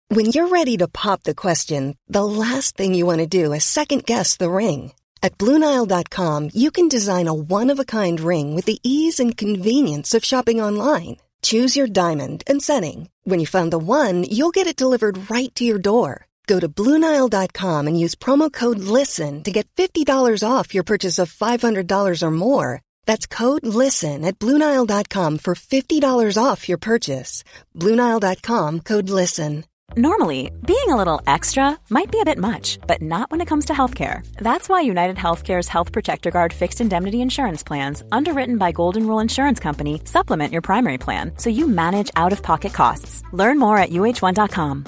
When you're ready to pop the question, the last thing you want to do is second-guess the ring. At BlueNile.com, you can design a one-of-a-kind ring with the ease and convenience of shopping online. Choose your diamond and setting. When you find the one, you'll get it delivered right to your door. Go to BlueNile.com and use promo code LISTEN to get $50 off your purchase of $500 or more. That's code LISTEN at BlueNile.com for $50 off your purchase. BlueNile.com, code LISTEN. Normally, being a little extra might be a bit much, but not when it comes to healthcare. That's why United Healthcare's Health Protector Guard fixed indemnity insurance plans, underwritten by Golden Rule Insurance Company, supplement your primary plan so you manage out-of-pocket costs. Learn more at uh1.com.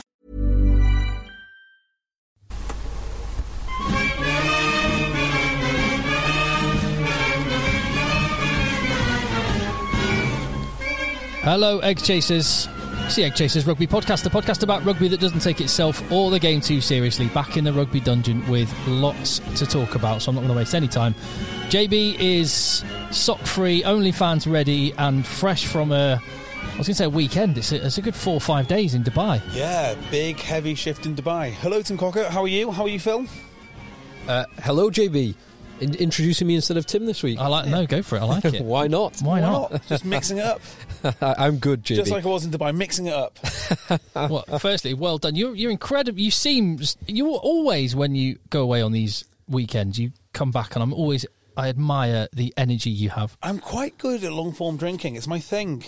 Hello, Egg Chasers. It's the Egg Chasers Rugby Podcast, the podcast about rugby that doesn't take itself or the game too seriously. Back in the rugby dungeon with lots to talk about, so I'm not going to waste any time. JB is sock-free, OnlyFans ready, and fresh from a weekend. It's a good 4 or 5 days in Dubai. Yeah, big, heavy shift in Dubai. Hello, Tim Cocker. How are you? How are you, Phil? Hello, JB. Introducing me instead of Tim this week. No, go for it. I like it. Why not? Why not? Just mixing it up. I'm good, JB. Just like I was in Dubai, mixing it up. Well, firstly, well done. You're incredible. You're always, when you go away on these weekends, you come back, and I admire the energy you have. I'm quite good at long-form drinking. It's my thing.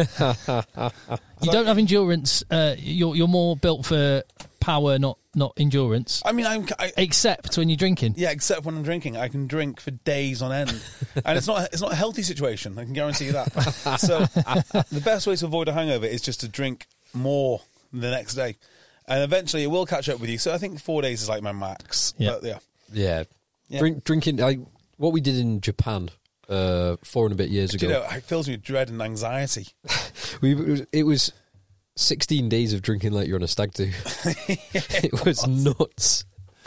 You don't have endurance. You're more built for power, not endurance. I mean, except when you're drinking. Yeah, except when I'm drinking. I can drink for days on end. And it's not a healthy situation, I can guarantee you that. So the best way to avoid a hangover is just to drink more the next day. And eventually it will catch up with you. So I think 4 days is like my max. Yeah. But Yeah. Drinking, what we did in Japan 4 and a bit years ago. You know, it fills me with dread and anxiety. It was 16 days of drinking like you're on a stag do. It was nuts.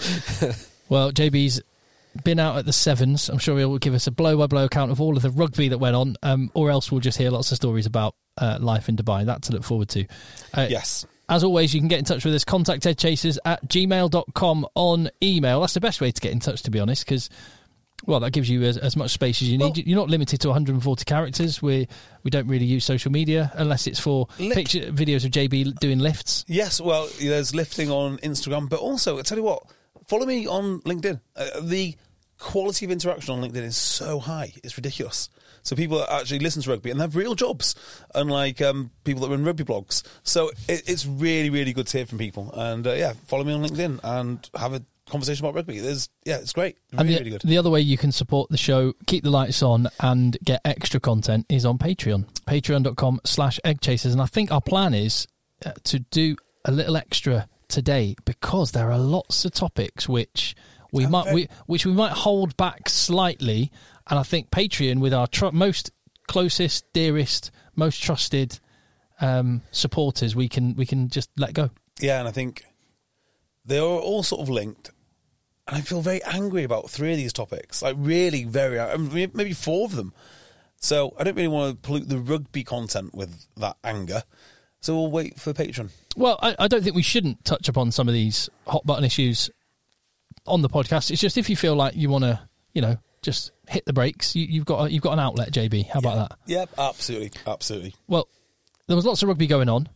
Well, JB's been out at the Sevens. I'm sure he'll give us a blow-by-blow account of all of the rugby that went on, or else we'll just hear lots of stories about life in Dubai. That to look forward to. Yes. As always, you can get in touch with us, contacteggchasers@gmail.com on email. That's the best way to get in touch, to be honest, because, well, that gives you as much space as you need. You're not limited to 140 characters. We don't really use social media unless it's for picture videos of JB doing lifts. Yes, well, there's lifting on Instagram, but also, I tell you what, follow me on LinkedIn. The quality of interaction on LinkedIn is so high, it's ridiculous. So people actually listen to rugby and have real jobs, unlike people that run rugby blogs. So it's really, really good to hear from people. And follow me on LinkedIn and have a conversation about rugby. It's great. Really, really good. The other way you can support the show, keep the lights on, and get extra content is on Patreon. Patreon.com/eggchasers. And I think our plan is to do a little extra today, because there are lots of topics which we might hold back slightly. And I think Patreon, with our most closest, dearest, most trusted supporters, we can just let go. Yeah, and I think they are all sort of linked. And I feel very angry about 3 of these topics. Like, really very angry. Maybe 4 of them. So I don't really want to pollute the rugby content with that anger. So we'll wait for Patreon. Well, I don't think we shouldn't touch upon some of these hot button issues on the podcast. It's just, if you feel like you want to, just hit the brakes, you've got an outlet, JB. How about that? Yep, absolutely. Well, there was lots of rugby going on.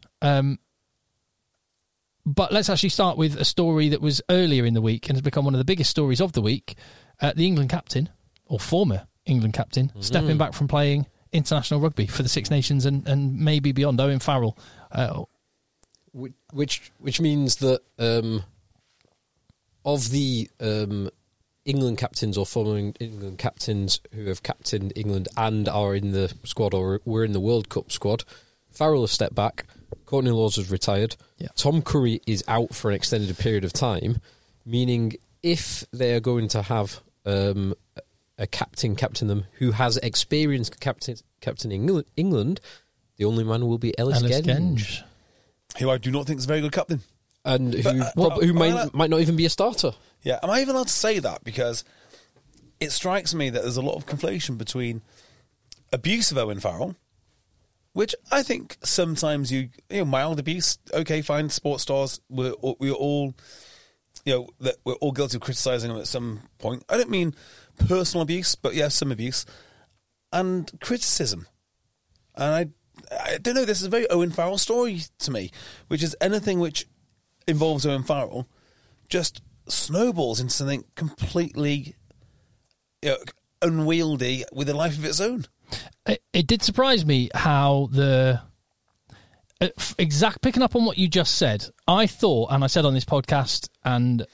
But let's actually start with a story that was earlier in the week and has become one of the biggest stories of the week. The England captain, or former England captain, stepping back from playing international rugby for the Six Nations and maybe beyond, Owen Farrell. Which means that of the England captains or former England captains who have captained England and are in the squad or were in the World Cup squad, Farrell has stepped back, Courtney Lawes has retired, Tom Curry is out for an extended period of time, meaning if they are going to have a captain them who has experience captaining England, the only man will be Ellis Genge. Who I do not think is a very good captain. And who might not even be a starter. Yeah, am I even allowed to say that? Because it strikes me that there's a lot of conflation between abuse of Owen Farrell which I think sometimes mild abuse, okay, fine, sports stars, we're all, that we're all guilty of criticising them at some point. I don't mean personal abuse, but yeah, some abuse and criticism. And I don't know, this is a very Owen Farrell story to me, which is anything which involves Owen Farrell just snowballs into something completely unwieldy with a life of its own. It did surprise me how picking up on what you just said, I thought, and I said on this podcast, and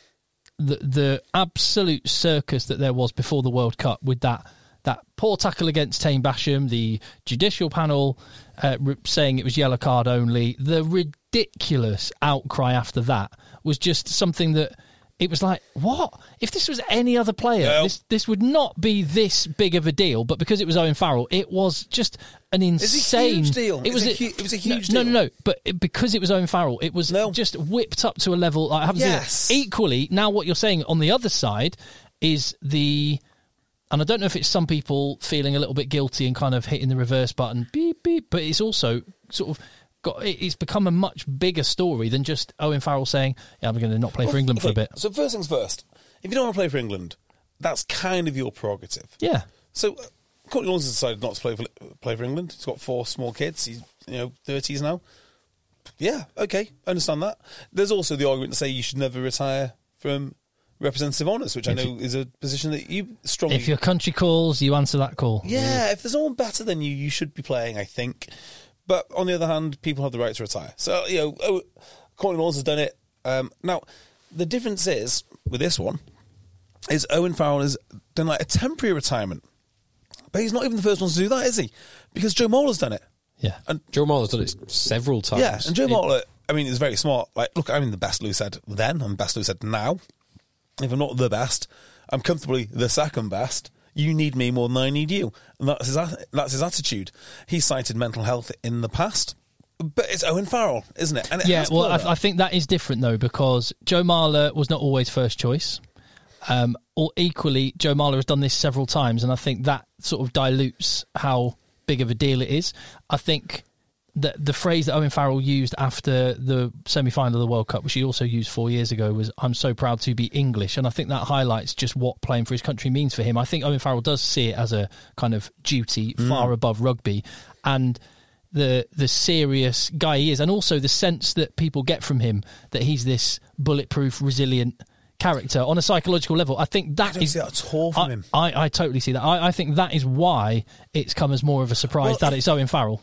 the absolute circus that there was before the World Cup with that poor tackle against Tame Basham, the judicial panel saying it was yellow card only, the ridiculous outcry after that was just something that it was like, what? If this was any other player, this would not be this big of a deal. But because it was Owen Farrell, it was just an insane... It's a huge deal. It was a huge deal. No. But because it was Owen Farrell, it was just whipped up to a level I haven't seen it. Equally, now what you're saying on the other side is and I don't know if it's some people feeling a little bit guilty and kind of hitting the reverse button, beep, beep, but it's also sort of... it's become a much bigger story than just Owen Farrell saying, I'm going to not play for England for a bit. So first things first, if you don't want to play for England, that's kind of your prerogative. Yeah. So Courtney Lawes has decided not to play for England. He's got 4 small kids. He's 30s now. Yeah, okay, I understand that. There's also the argument to say you should never retire from representative honours, which I know is a position that you strongly... If your country calls, you answer that call. Yeah, if there's no one better than you, you should be playing, I think. But on the other hand, people have the right to retire. So, Courtney Lawes has done it. Now, the difference is, with this one, is Owen Farrell has done like a temporary retirement. But he's not even the first one to do that, is he? Because Joe Marler's done it. Yeah. And Joe Marler's done it several times. Yeah, and Joe Marler, is very smart. Like, look, I'm in the best Lou said then, I'm the best Lou said now. If I'm not the best, I'm comfortably the second best. You need me more than I need you. And that's his attitude. He cited mental health in the past. But it's Owen Farrell, isn't it? And I think that is different, though, because Joe Marler was not always first choice. Or equally, Joe Marler has done this several times, and I think that sort of dilutes how big of a deal it is. I think that the phrase that Owen Farrell used after the semi-final of the World Cup, which he also used 4 years ago, was, I'm so proud to be English. And I think that highlights just what playing for his country means for him. I think Owen Farrell does see it as a kind of duty far above rugby. And the serious guy he is, and also the sense that people get from him, that he's this bulletproof, resilient character on a psychological level. I think that I don't see that at all from him. I totally see that. I think that is why it's come as more of a surprise that it's Owen Farrell.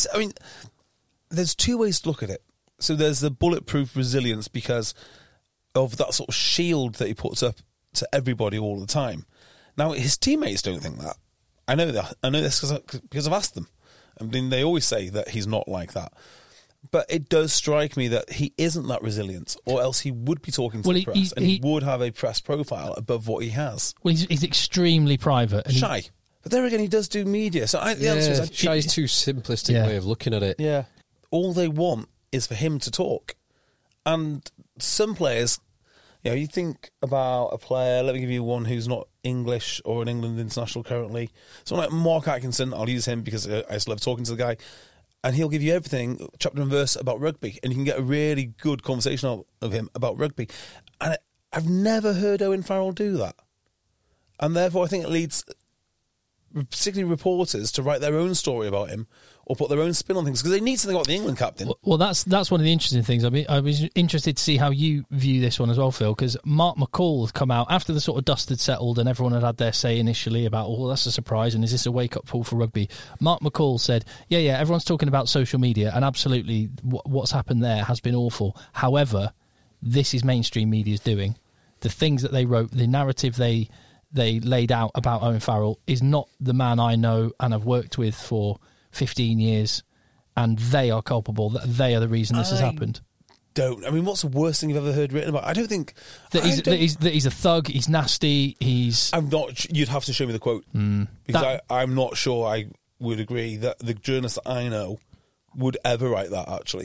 There's 2 ways to look at it. So there's the bulletproof resilience because of that sort of shield that he puts up to everybody all the time. Now, his teammates don't think that. I know that. I know this because I've asked them. They always say that he's not like that. But it does strike me that he isn't that resilient, or else he would be talking to the press, and he would have a press profile above what he has. Well, he's extremely private. And shy. But there again, he does do media. So the answer is... Shy is too simplistic way of looking at it. Yeah. All they want is for him to talk. And some players, you think about a player, let me give you one who's not English or an England international currently. Someone like Mark Atkinson, I'll use him because I just love talking to the guy. And he'll give you everything, chapter and verse, about rugby. And you can get a really good conversation of him about rugby. And I've never heard Owen Farrell do that. And therefore, I think it leads particularly reporters to write their own story about him or put their own spin on things because they need something about the England captain. Well, that's one of the interesting things. I was interested to see how you view this one as well, Phil, because Mark McCall has come out after the sort of dust had settled and everyone had their say initially about, that's a surprise and is this a wake-up call for rugby? Mark McCall said, yeah, everyone's talking about social media and absolutely what's happened there has been awful. However, this is mainstream media's doing. The things that they wrote, the narrative they laid out about Owen Farrell is not the man I know and have worked with for 15 years, and they are culpable. That they are the reason this has happened. What's the worst thing you've ever heard written about? I don't think that he's a thug. He's nasty. I'm not. You'd have to show me the quote because I'm not sure I would agree that the journalists that I know would ever write that. Actually,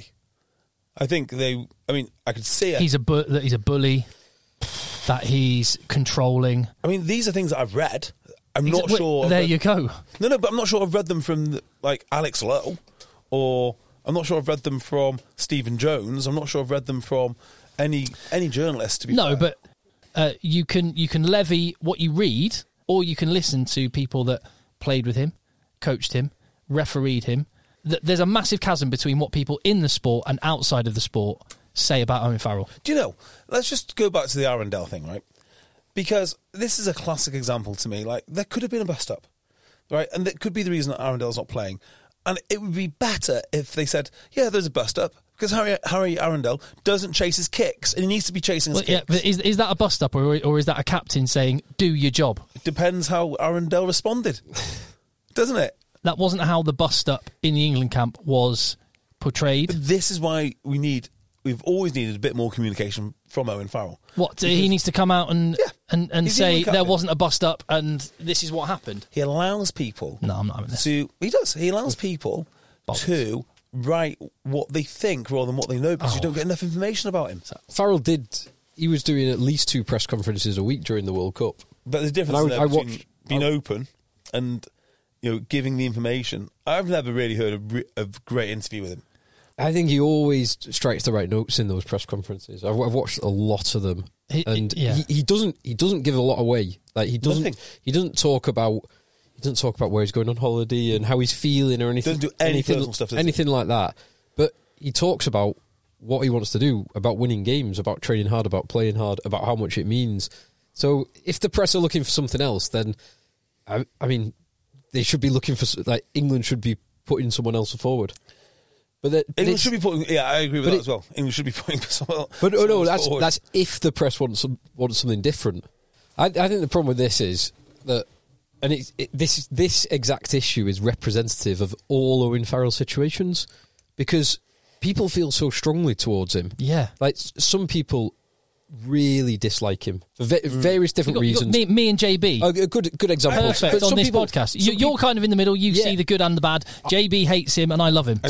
I think they. I could see it. That he's a bully. That he's controlling. These are things that I've read. I'm not sure. There you go. No, but I'm not sure I've read them from Alex Lowe or I'm not sure I've read them from Stephen Jones. I'm not sure I've read them from any journalist. To be fair. but you can levy what you read, or you can listen to people that played with him, coached him, refereed him. There's a massive chasm between what people in the sport and outside of the sport say about Owen Farrell. Do you know? Let's just go back to the Arundel thing, right? Because this is a classic example to me. Like, there could have been a bust-up, right? And that could be the reason that Arundel's not playing. And it would be better if they said, yeah, there's a bust-up, because Harry Arundel doesn't chase his kicks, and he needs to be chasing his kicks. Yeah, but is that a bust-up, or is that a captain saying, do your job? It depends how Arundel responded, doesn't it? That wasn't how the bust-up in the England camp was portrayed. But this is why we've always needed a bit more communication from Owen Farrell. What, he needs to come out and say there wasn't a bust-up and this is what happened? He allows people... No, I'm not having this. He does. He allows people to write what they think rather than what they know, because you don't get enough information about him. Farrell he was doing at least 2 press conferences a week during the World Cup. But there's a difference between being open and giving the information. I've never really heard a great interview with him. I think he always strikes the right notes in those press conferences. I've watched a lot of them, he doesn't give a lot away. Like he doesn't talk about where he's going on holiday and how he's feeling or anything. Doesn't do any personal stuff, anything like that. But he talks about what he wants to do, about winning games, about training hard, about playing hard, about how much it means. So if the press are looking for something else, then I mean, they should be looking for, like, England should be putting someone else forward. But England should be putting. Yeah, I agree with that as well. England should be putting someone else. But that's if the press wants something different. I think the problem with this is that, and this exact issue is representative of all Owen Farrell situations, because people feel so strongly towards him. Yeah, like some people really dislike him for various different reasons. Me and JB, a good example. Perfect on this podcast. You're kind of in the middle. You see the good and the bad. JB hates him, and I love him. I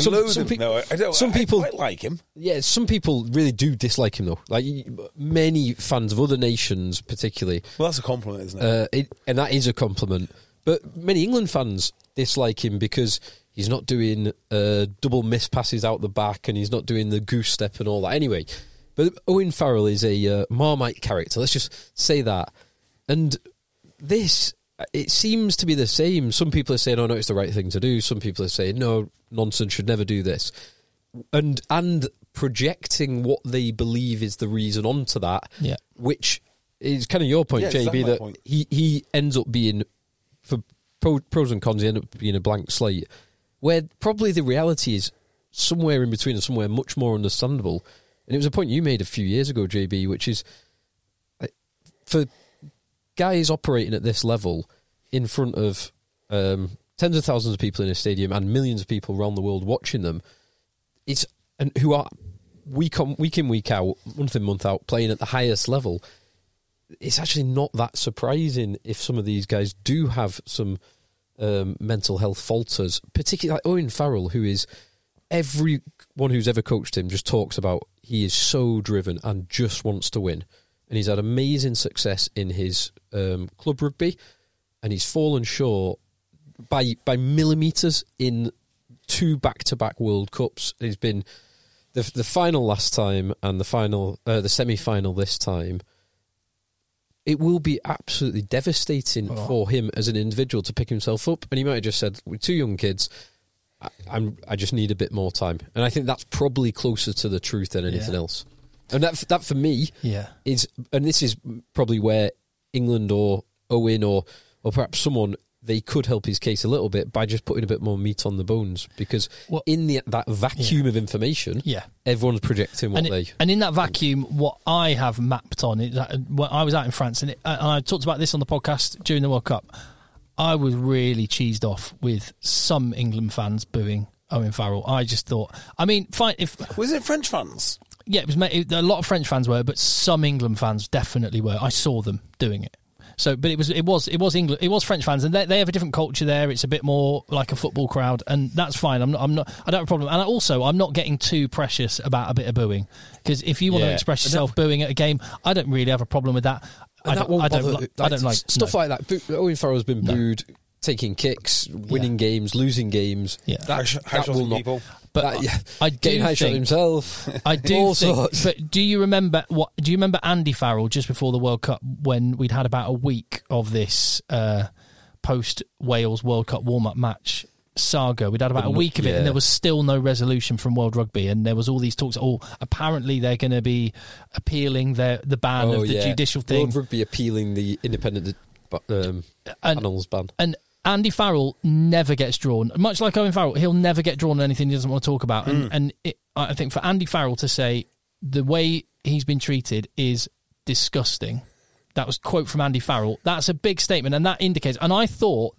quite like him. Yeah, some people really do dislike him, though. Like many fans of other nations, particularly. Well, that's a compliment, isn't it? And that is a compliment. But many England fans dislike him because he's not doing double miss passes out the back, and he's not doing the goose step and all that. Anyway. But Owen Farrell is a Marmite character, let's just say that. And this, it seems to be the same. Some people are saying, oh no, it's the right thing to do. Some people are saying, no, nonsense, should never do this. And projecting what they believe is the reason onto that, which is kind of your point, JB, that he ends up being, for pros and cons, he ends up being a blank slate, where probably the reality is somewhere in between and somewhere much more understandable. And it was a point you made a few years ago, JB, which is for guys operating at this level in front of tens of thousands of people in a stadium and millions of people around the world watching them, who are week in, week out, month in, month out, playing at the highest level, it's actually not that surprising if some of these guys do have some mental health falters, particularly like Owen Farrell, who is... Everyone who's ever coached him just talks about he is so driven and just wants to win. And he's had amazing success in his club rugby, and he's fallen short by millimetres in 2 back-to-back World Cups. He's been the final last time and the semi-final this time. It will be absolutely devastating for him as an individual to pick himself up. And he might have just said, with 2 young kids... I just need a bit more time, and I think that's probably closer to the truth than anything else. And that for me is, and this is probably where England or Owen or perhaps someone, they could help his case a little bit by just putting a bit more meat on the bones, because in that vacuum of information, everyone's projecting what and in that vacuum, what I have mapped on is that when I was out in France, and I talked about this on the podcast during the World Cup. I was really cheesed off with some England fans booing Owen Farrell. I just thought, I mean, fine. Was it French fans? Yeah, a lot of French fans were, but some England fans definitely were. I saw them doing it. So, but it was England, it was French fans, and they have a different culture there. It's a bit more like a football crowd, and that's fine. I don't have a problem. And I'm not getting too precious about a bit of booing, because if you want to express yourself booing at a game, I don't really have a problem with that. I don't like stuff like that. Owen Farrell's been booed taking kicks, winning games, losing games. Yeah. That will not. People. But I do getting high shot think himself. I do all think. sorts. But do you remember Andy Farrell just before the World Cup when we'd had about a week of this post Wales World Cup warm up match saga? We'd had about a week of it, and there was still no resolution from World Rugby, and there was all these talks. Apparently they're going to be appealing the ban of the judicial thing. World Rugby appealing the independent panels ban. And Andy Farrell never gets drawn. Much like Owen Farrell, he'll never get drawn on anything he doesn't want to talk about. I think for Andy Farrell to say the way he's been treated is disgusting. That was a quote from Andy Farrell. That's a big statement, and that indicates. And I thought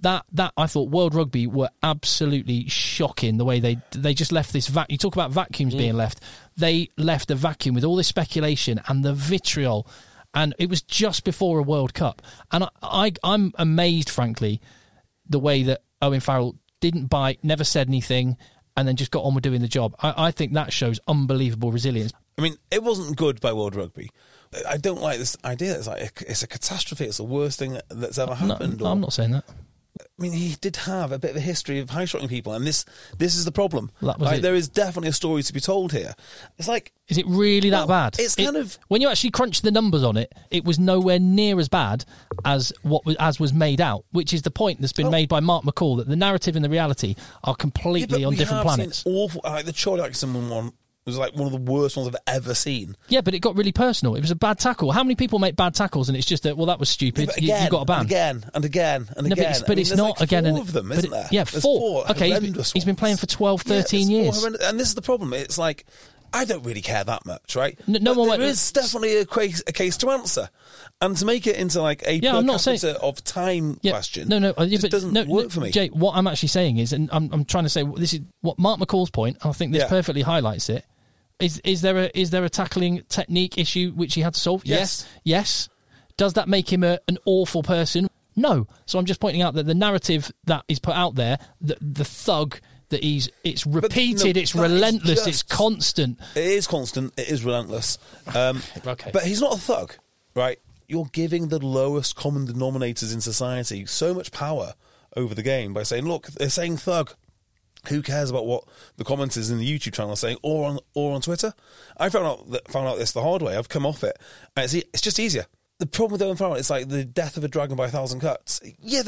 World Rugby were absolutely shocking the way they just left this vacuum. You talk about vacuums being left. They left a vacuum with all this speculation and the vitriol, and it was just before a World Cup. And I'm amazed, frankly, the way that Owen Farrell didn't bite, never said anything, and then just got on with doing the job. I think that shows unbelievable resilience. I mean, it wasn't good by World Rugby. I don't like this idea. It's like it's a catastrophe. It's the worst thing that's ever happened. No, I'm not saying that. I mean, he did have a bit of a history of high-shotting people, and this is the problem. It. There is definitely a story to be told here. It's like... Is it really that bad? It's kind of... When you actually crunch the numbers on it, it was nowhere near as bad as was made out, which is the point that's been made by Mark McCall, that the narrative and the reality are completely on different planets. Awful, the Troy Jackson one was like one of the worst ones I've ever seen. Yeah, but it got really personal. It was a bad tackle. How many people make bad tackles and it's just that, well, that was stupid. Yeah, you got a ban. And again. But it's not again. Four of them, isn't there? Yeah, four. Okay, he's been playing for 12, 13 years. And this is the problem. It's like, I don't really care that much, right? There is definitely a case to answer. And to make it into like a per capita of time question just doesn't work for me. Jay, what I'm actually saying is, and I'm trying to say, this is what Mark McCall's point, and I think this perfectly highlights it. Is there a tackling technique issue which he had to solve? Yes. Does that make him an awful person? No. So I'm just pointing out that the narrative that is put out there, the thug that it's repeated, it's relentless, it's constant. It is constant, it is relentless. Okay. But he's not a thug, right? You're giving the lowest common denominators in society so much power over the game by saying, look, they're saying thug. Who cares about what the commenters in the YouTube channel are saying, or on Twitter? I found out this the hard way. I've come off it, and it's just easier. The problem with Owen Farrell is like the death of a dragon by 1,000 cuts. Yeah,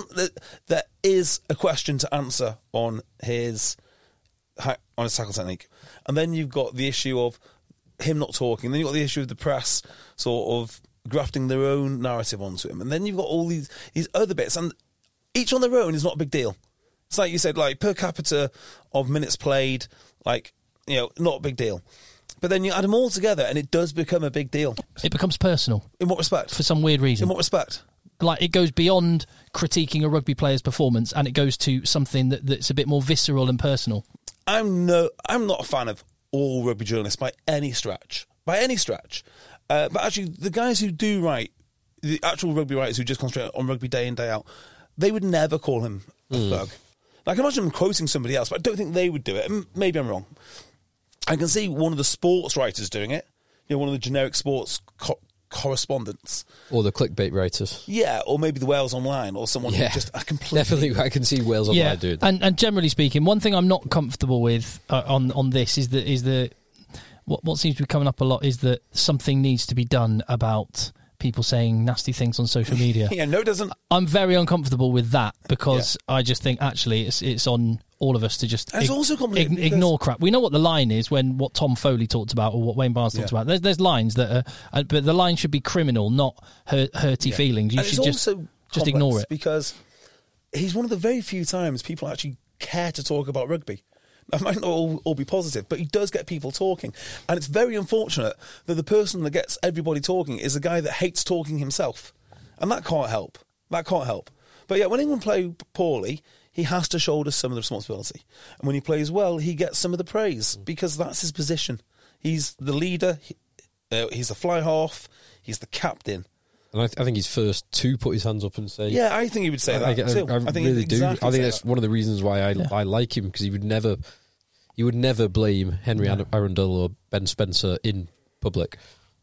there is a question to answer on his tackle technique, and then you've got the issue of him not talking. Then you've got the issue of the press sort of grafting their own narrative onto him, and then you've got all these other bits, and each on their own is not a big deal. It's like you said, like per capita of minutes played, like, not a big deal. But then you add them all together and it does become a big deal. It becomes personal. In what respect? For some weird reason. In what respect? Like, it goes beyond critiquing a rugby player's performance and it goes to something that's a bit more visceral and personal. I'm not a fan of all rugby journalists by any stretch. But actually, the guys who do write, the actual rugby writers who just concentrate on rugby day in, day out, they would never call him a thug. I can imagine them quoting somebody else, but I don't think they would do it. Maybe I'm wrong. I can see one of the sports writers doing it. One of the generic sports correspondents. Or the clickbait writers. Yeah, or maybe the Wales Online, or someone who just completely... Definitely, I can see Wales Online doing that. And generally speaking, one thing I'm not comfortable with on this is what seems to be coming up a lot is that something needs to be done about people saying nasty things on social media. No, it doesn't. I'm very uncomfortable with that because I just think actually it's on all of us to just ignore crap. We know what the line is when what Tom Foley talked about or what Wayne Barnes talked about. There's lines that are, but the line should be criminal, not hurty feelings. You should just ignore it. Because he's one of the very few times people actually care to talk about rugby. That might not all be positive, but he does get people talking. And it's very unfortunate that the person that gets everybody talking is a guy that hates talking himself. And that can't help. But yeah, when England play poorly, he has to shoulder some of the responsibility. And when he plays well, he gets some of the praise because that's his position. He's the leader, he's the fly half, he's the captain. And I think he's first to put his hands up and say... Yeah, I think he would say that too. I really do. I think that's one of the reasons why I like him, because he would never blame Henry Arundel or Ben Spencer in public.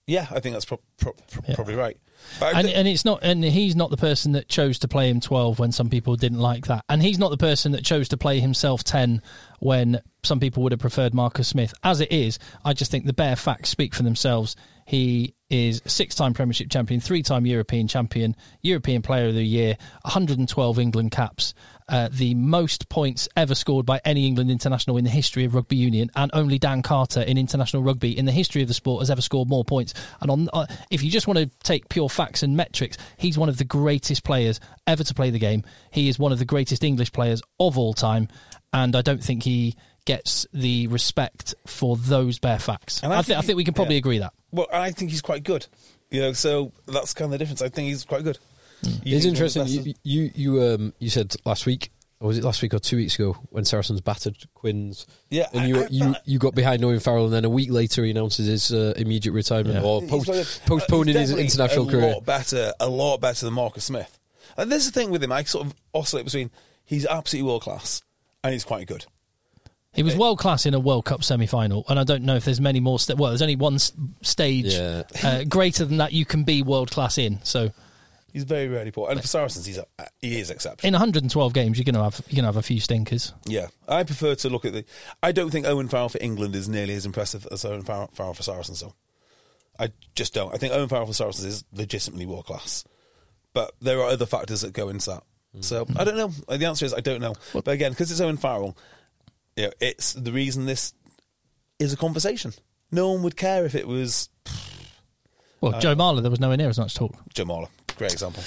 Yeah, I think that's probably right. But And it's not, and he's not the person that chose to play him 12 when some people didn't like that, and he's not the person that chose to play himself 10 when some people would have preferred Marcus Smith. As it is, I just think the bare facts speak for themselves. He is 6-time Premiership champion, 3-time European champion, European Player of the Year, 112 England caps, the most points ever scored by any England international in the history of rugby union, and only Dan Carter in international rugby in the history of the sport has ever scored more points. And if you just want to take pure facts and metrics, he's one of the greatest players ever to play the game. He is one of the greatest English players of all time, and I don't think he gets the respect for those bare facts. And I think we can probably agree that. Well, I think he's quite good. So that's kind of the difference. I think he's quite good. It's interesting. You said last week, or was it last week or 2 weeks ago, when Saracens battered Quins? Yeah, and you got behind Owen Farrell, and then a week later he announces his immediate retirement or postponing his international career. A lot better than Marcus Smith. And there's the thing with him. I sort of oscillate between he's absolutely world class and he's quite good. He was world class in a World Cup semi-final, and I don't know if there's many more. There's only one stage greater than that you can be world class in. So he's very, very poor. And for Saracens, he is exceptional. In 112 games, you're going to have a few stinkers. Yeah, I prefer to look at I don't think Owen Farrell for England is nearly as impressive as Owen Farrell for Saracens. So I just don't. I think Owen Farrell for Saracens is legitimately world class, but there are other factors that go into that. So I don't know. The answer is I don't know. But again, because it's Owen Farrell. It's the reason this is a conversation. No one would care if it was... Well, Joe Marler, there was nowhere near as much talk. Joe Marler, great example.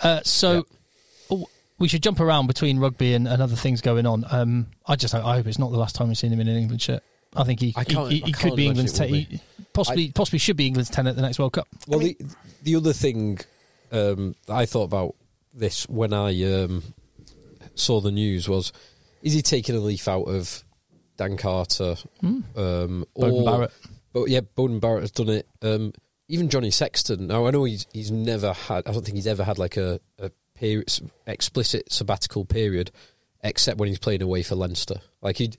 We should jump around between rugby and other things going on. I hope it's not the last time we've seen him in an England shirt. I think he could be England's 10. Possibly should be England's 10 at the next World Cup. Well, the other thing I thought about this when I saw the news was, is he taking a leaf out of Dan Carter? Beauden Barrett. But yeah, Beauden Barrett has done it. Even Johnny Sexton. Now, I know he's never had... I don't think he's ever had like a period, explicit sabbatical period, except when he's playing away for Leinster. Like he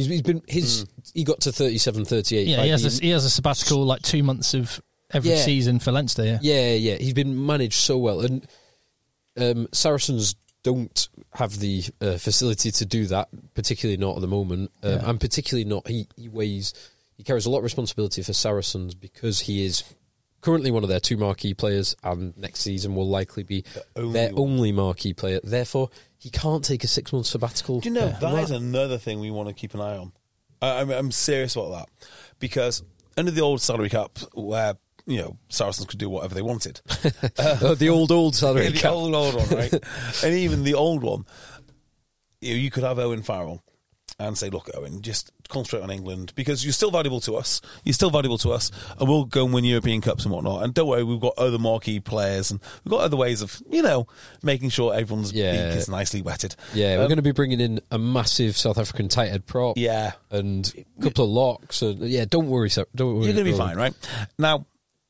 got to 37, 38. Yeah, he has a sabbatical like 2 months of every season for Leinster. Yeah, He's been managed so well, and Saracens don't have the facility to do that, particularly not at the moment, and particularly not. He carries a lot of responsibility for Saracens because he is currently one of their 2 marquee players, and next season will likely be their only marquee player. Therefore, he can't take a 6-month sabbatical. Do you know, that is another thing we want to keep an eye on. I'm serious about that, because under the old salary cap, where Saracens could do whatever they wanted. The old salary cap. The old one, right? And even the old one, you could have Owen Farrell and say, look, Owen, just concentrate on England, because you're still valuable to us. And we'll go and win European Cups and whatnot. And don't worry, we've got other marquee players, and we've got other ways of, making sure everyone's beak is nicely wetted. Yeah, we're going to be bringing in a massive South African tight head prop. Yeah. And a couple of locks. And don't worry, sir. Don't worry. You're going to be fine, right? Now,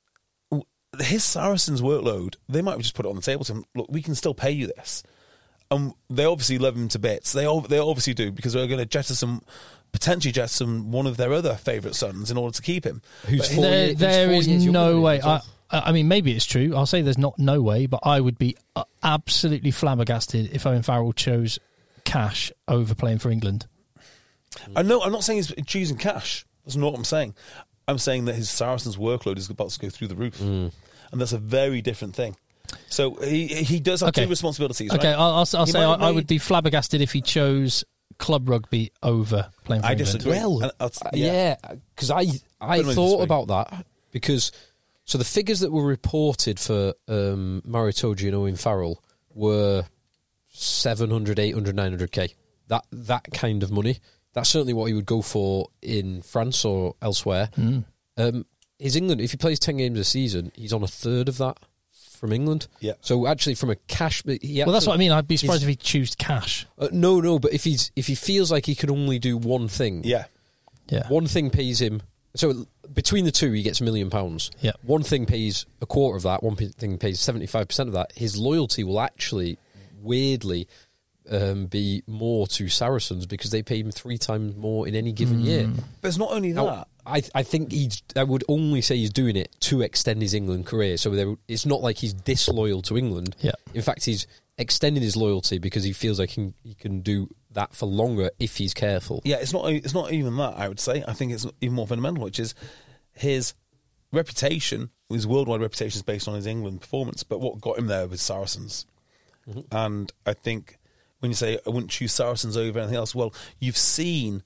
his Saracens workload, they might have just put it on the table to him. Look, we can still pay you this. And they obviously love him to bits. They obviously do, because they're going to potentially jettison one of their other favourite sons in order to keep him. There is no way. I mean, maybe it's true. I'll say there's no way, but I would be absolutely flabbergasted if Owen Farrell chose cash over playing for England. I'm not saying he's choosing cash. That's not what I'm saying. I'm saying that his Saracens workload is about to go through the roof. And that's a very different thing. So he does have 2 responsibilities. Okay, right? I'll say I would be flabbergasted if he chose club rugby over playing for England. Disagree. Well, because I thought about that, because so the figures that were reported for Mario Itoje and Owen Farrell were 700, 800, 900k. That kind of money. That's certainly what he would go for in France or elsewhere. His England, if he plays 10 games a season, he's on a third of that from England. Yeah. So actually, from a cash, that's what I mean. I'd be surprised if he chose cash. No. But if he feels like he can only do one thing, one thing pays him. So between the 2, he gets £1 million. Yeah. One thing pays a quarter of that. One thing pays 75% of that. His loyalty will actually weirdly be more to Saracens because they pay him 3 times more in any given year. But it's not only that. Now, I think I would only say he's doing it to extend his England career. So it's not like he's disloyal to England. Yeah. In fact, he's extending his loyalty because he feels like he can do that for longer if he's careful. Yeah, it's not even that, I would say. I think it's even more fundamental, which is his reputation, his worldwide reputation is based on his England performance, but what got him there was Saracens. Mm-hmm. And I think when you say, I wouldn't choose Saracens over anything else, well, you've seen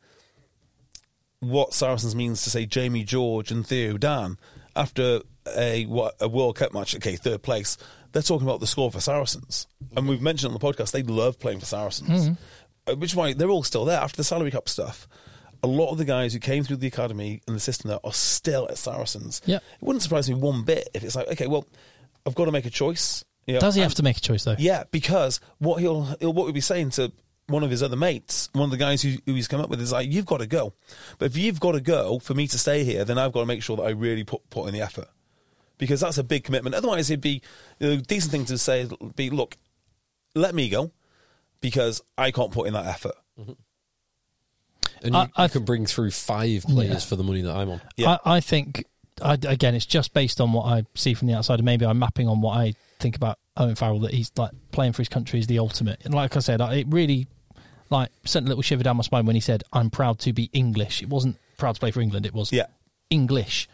what Saracens means to, say, Jamie George and Theo Dan. After a World Cup match, okay, 3rd place, they're talking about the score for Saracens. And we've mentioned on the podcast, they love playing for Saracens. Which is why they're all still there after the salary cap stuff. A lot of the guys who came through the academy and the system there are still at Saracens. Yeah. It wouldn't surprise me one bit if it's like, okay, well, I've got to make a choice. You know, Does he have to make a choice, though? Yeah, because what he'll be saying to one of his other mates, one of the guys who he's come up with, is like, you've got to go. But if you've got to go for me to stay here, then I've got to make sure that I really put in the effort. Because that's a big commitment. Otherwise, it'd be a decent thing to say, look, let me go, because I can't put in that effort. Mm-hmm. And you can bring through 5 players for the money that I'm on. Yeah. I think, again, it's just based on what I see from the outside, and maybe I'm mapping on what I think about Owen Farrell, that he's like playing for his country is the ultimate. And like I said, it really sent a little shiver down my spine when he said, I'm proud to be English. It wasn't proud to play for England, it was English.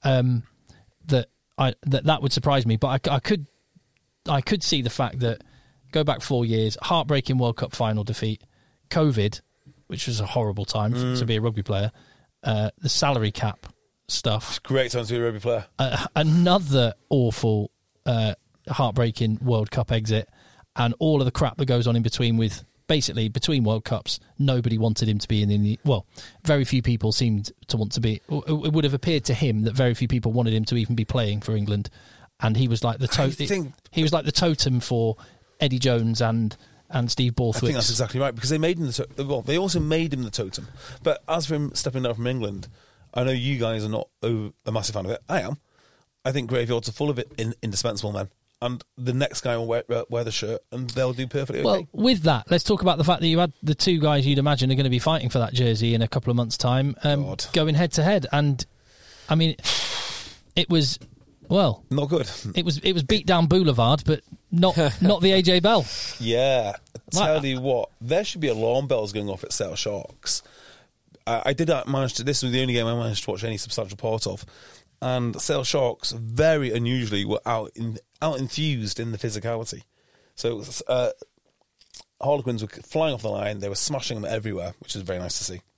That would surprise me, but I could see the fact that go back 4 years, heartbreaking World Cup final defeat, COVID, which was a horrible time to be a rugby player, the salary cap stuff. Great time to be a rugby player. Another awful, heartbreaking World Cup exit, and all of the crap that goes on in between with, basically, between World Cups, nobody wanted him to be in the... Well, very few people seemed to want to be... It would have appeared to him that very few people wanted him to even be playing for England, and he was like the he was like the totem for Eddie Jones and Steve Borthwick. I think that's exactly right, because they made him they also made him the totem. But as for him stepping down from England, I know you guys are not a massive fan of it. I am. I think graveyards are full of indispensable men. And the next guy will wear the shirt, and they'll do perfectly okay. Well, with that, let's talk about the fact that you had the 2 guys you'd imagine are going to be fighting for that jersey in a couple of months' time, going head-to-head. And, I mean, it was... Well, not good. It was beat down Boulevard, but not the AJ Bell. Yeah, tell you what, there should be alarm bells going off at Sale Sharks. I did manage to. This was the only game I managed to watch any substantial part of, and Sale Sharks very unusually were out infused in the physicality. So Harlequins were flying off the line; they were smashing them everywhere, which is very nice to see.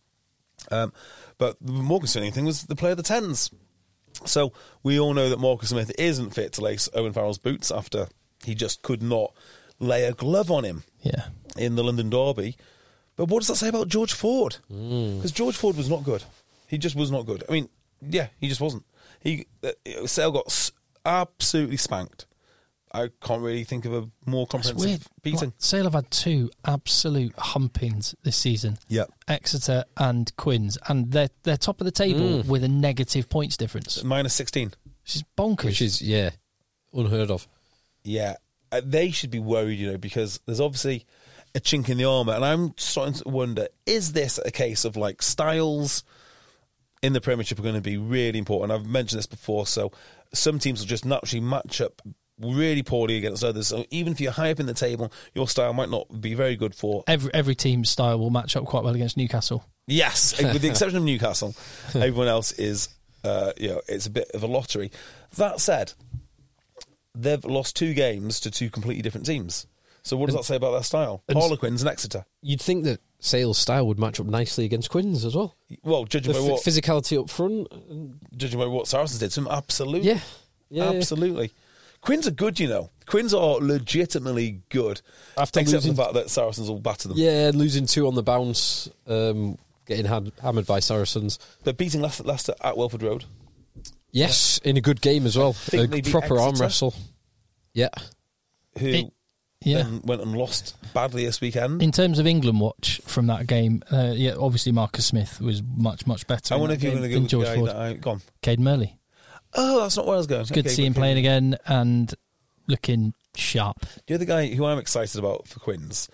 But the more concerning thing was the play of the 10s. So we all know that Marcus Smith isn't fit to lace Owen Farrell's boots after he just could not lay a glove on him in the London Derby. But what does that say about George Ford? Because George Ford was not good. He just was not good. I mean, yeah, he just wasn't. Sale got absolutely spanked. I can't really think of a more comprehensive beating. Sale have had 2 absolute humpings this season. Yep. Exeter and Quins, and they're top of the table with a negative points difference. Minus 16. Which is bonkers. Which is, unheard of. Yeah. They should be worried, because there's obviously a chink in the armour, and I'm starting to wonder, is this a case of, like, styles in the Premiership are going to be really important? I've mentioned this before, so some teams will just naturally match up really poorly against others. So even if you're high up in the table, your style might not be very good for... Every team's style will match up quite well against Newcastle. Yes, with the exception of Newcastle. Everyone else is, it's a bit of a lottery. That said, they've lost 2 games to 2 completely different teams. So what does that say about their style? Harlequins and Exeter. You'd think that Sale's style would match up nicely against Quins as well. Well, judging by what... physicality up front. Judging by what Saracens did to them, absolutely. Yeah. Absolutely. Yeah. Quins are good, Quins are legitimately good. Except for the fact that Saracens will batter them. Yeah, losing 2 on the bounce, getting hammered by Saracens. But beating Leicester at Welford Road. Yes, in a good game as well. A proper arm wrestle. Yeah. Who then went and lost badly this weekend. In terms of England watch from that game, obviously Marcus Smith was much, much better. I wonder if you're going to go with the guy that I... Go on. Caden Murley. Oh, that's not where I was going. It's good to see him playing again and looking sharp. The other guy who I'm excited about for Quins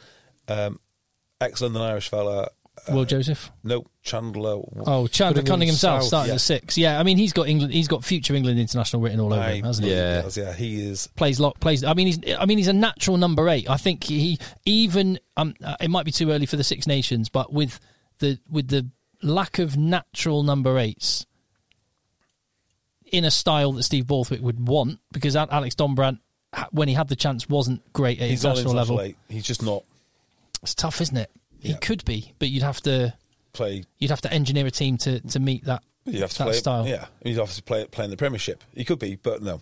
Ex-London Irish fella. Will Joseph? No, Chandler. Chandler Cunningham South starting yeah. at 6. Yeah, I mean he's got England. He's got future England international written all over him, hasn't he? Yeah. Yeah, he is. Plays. I mean he's a natural number 8. I think he even. It might be too early for the Six Nations, but with the lack of natural number 8s in a style that Steve Borthwick would want, because Alex Dombrandt, when he had the chance, wasn't great at international level. 8. He's just not. It's tough, isn't it? He Yeah. could be, but you'd have to play. You'd have to engineer a team to meet that. You have to that play style. Yeah, he'd have to play in the Premiership. He could be, but no.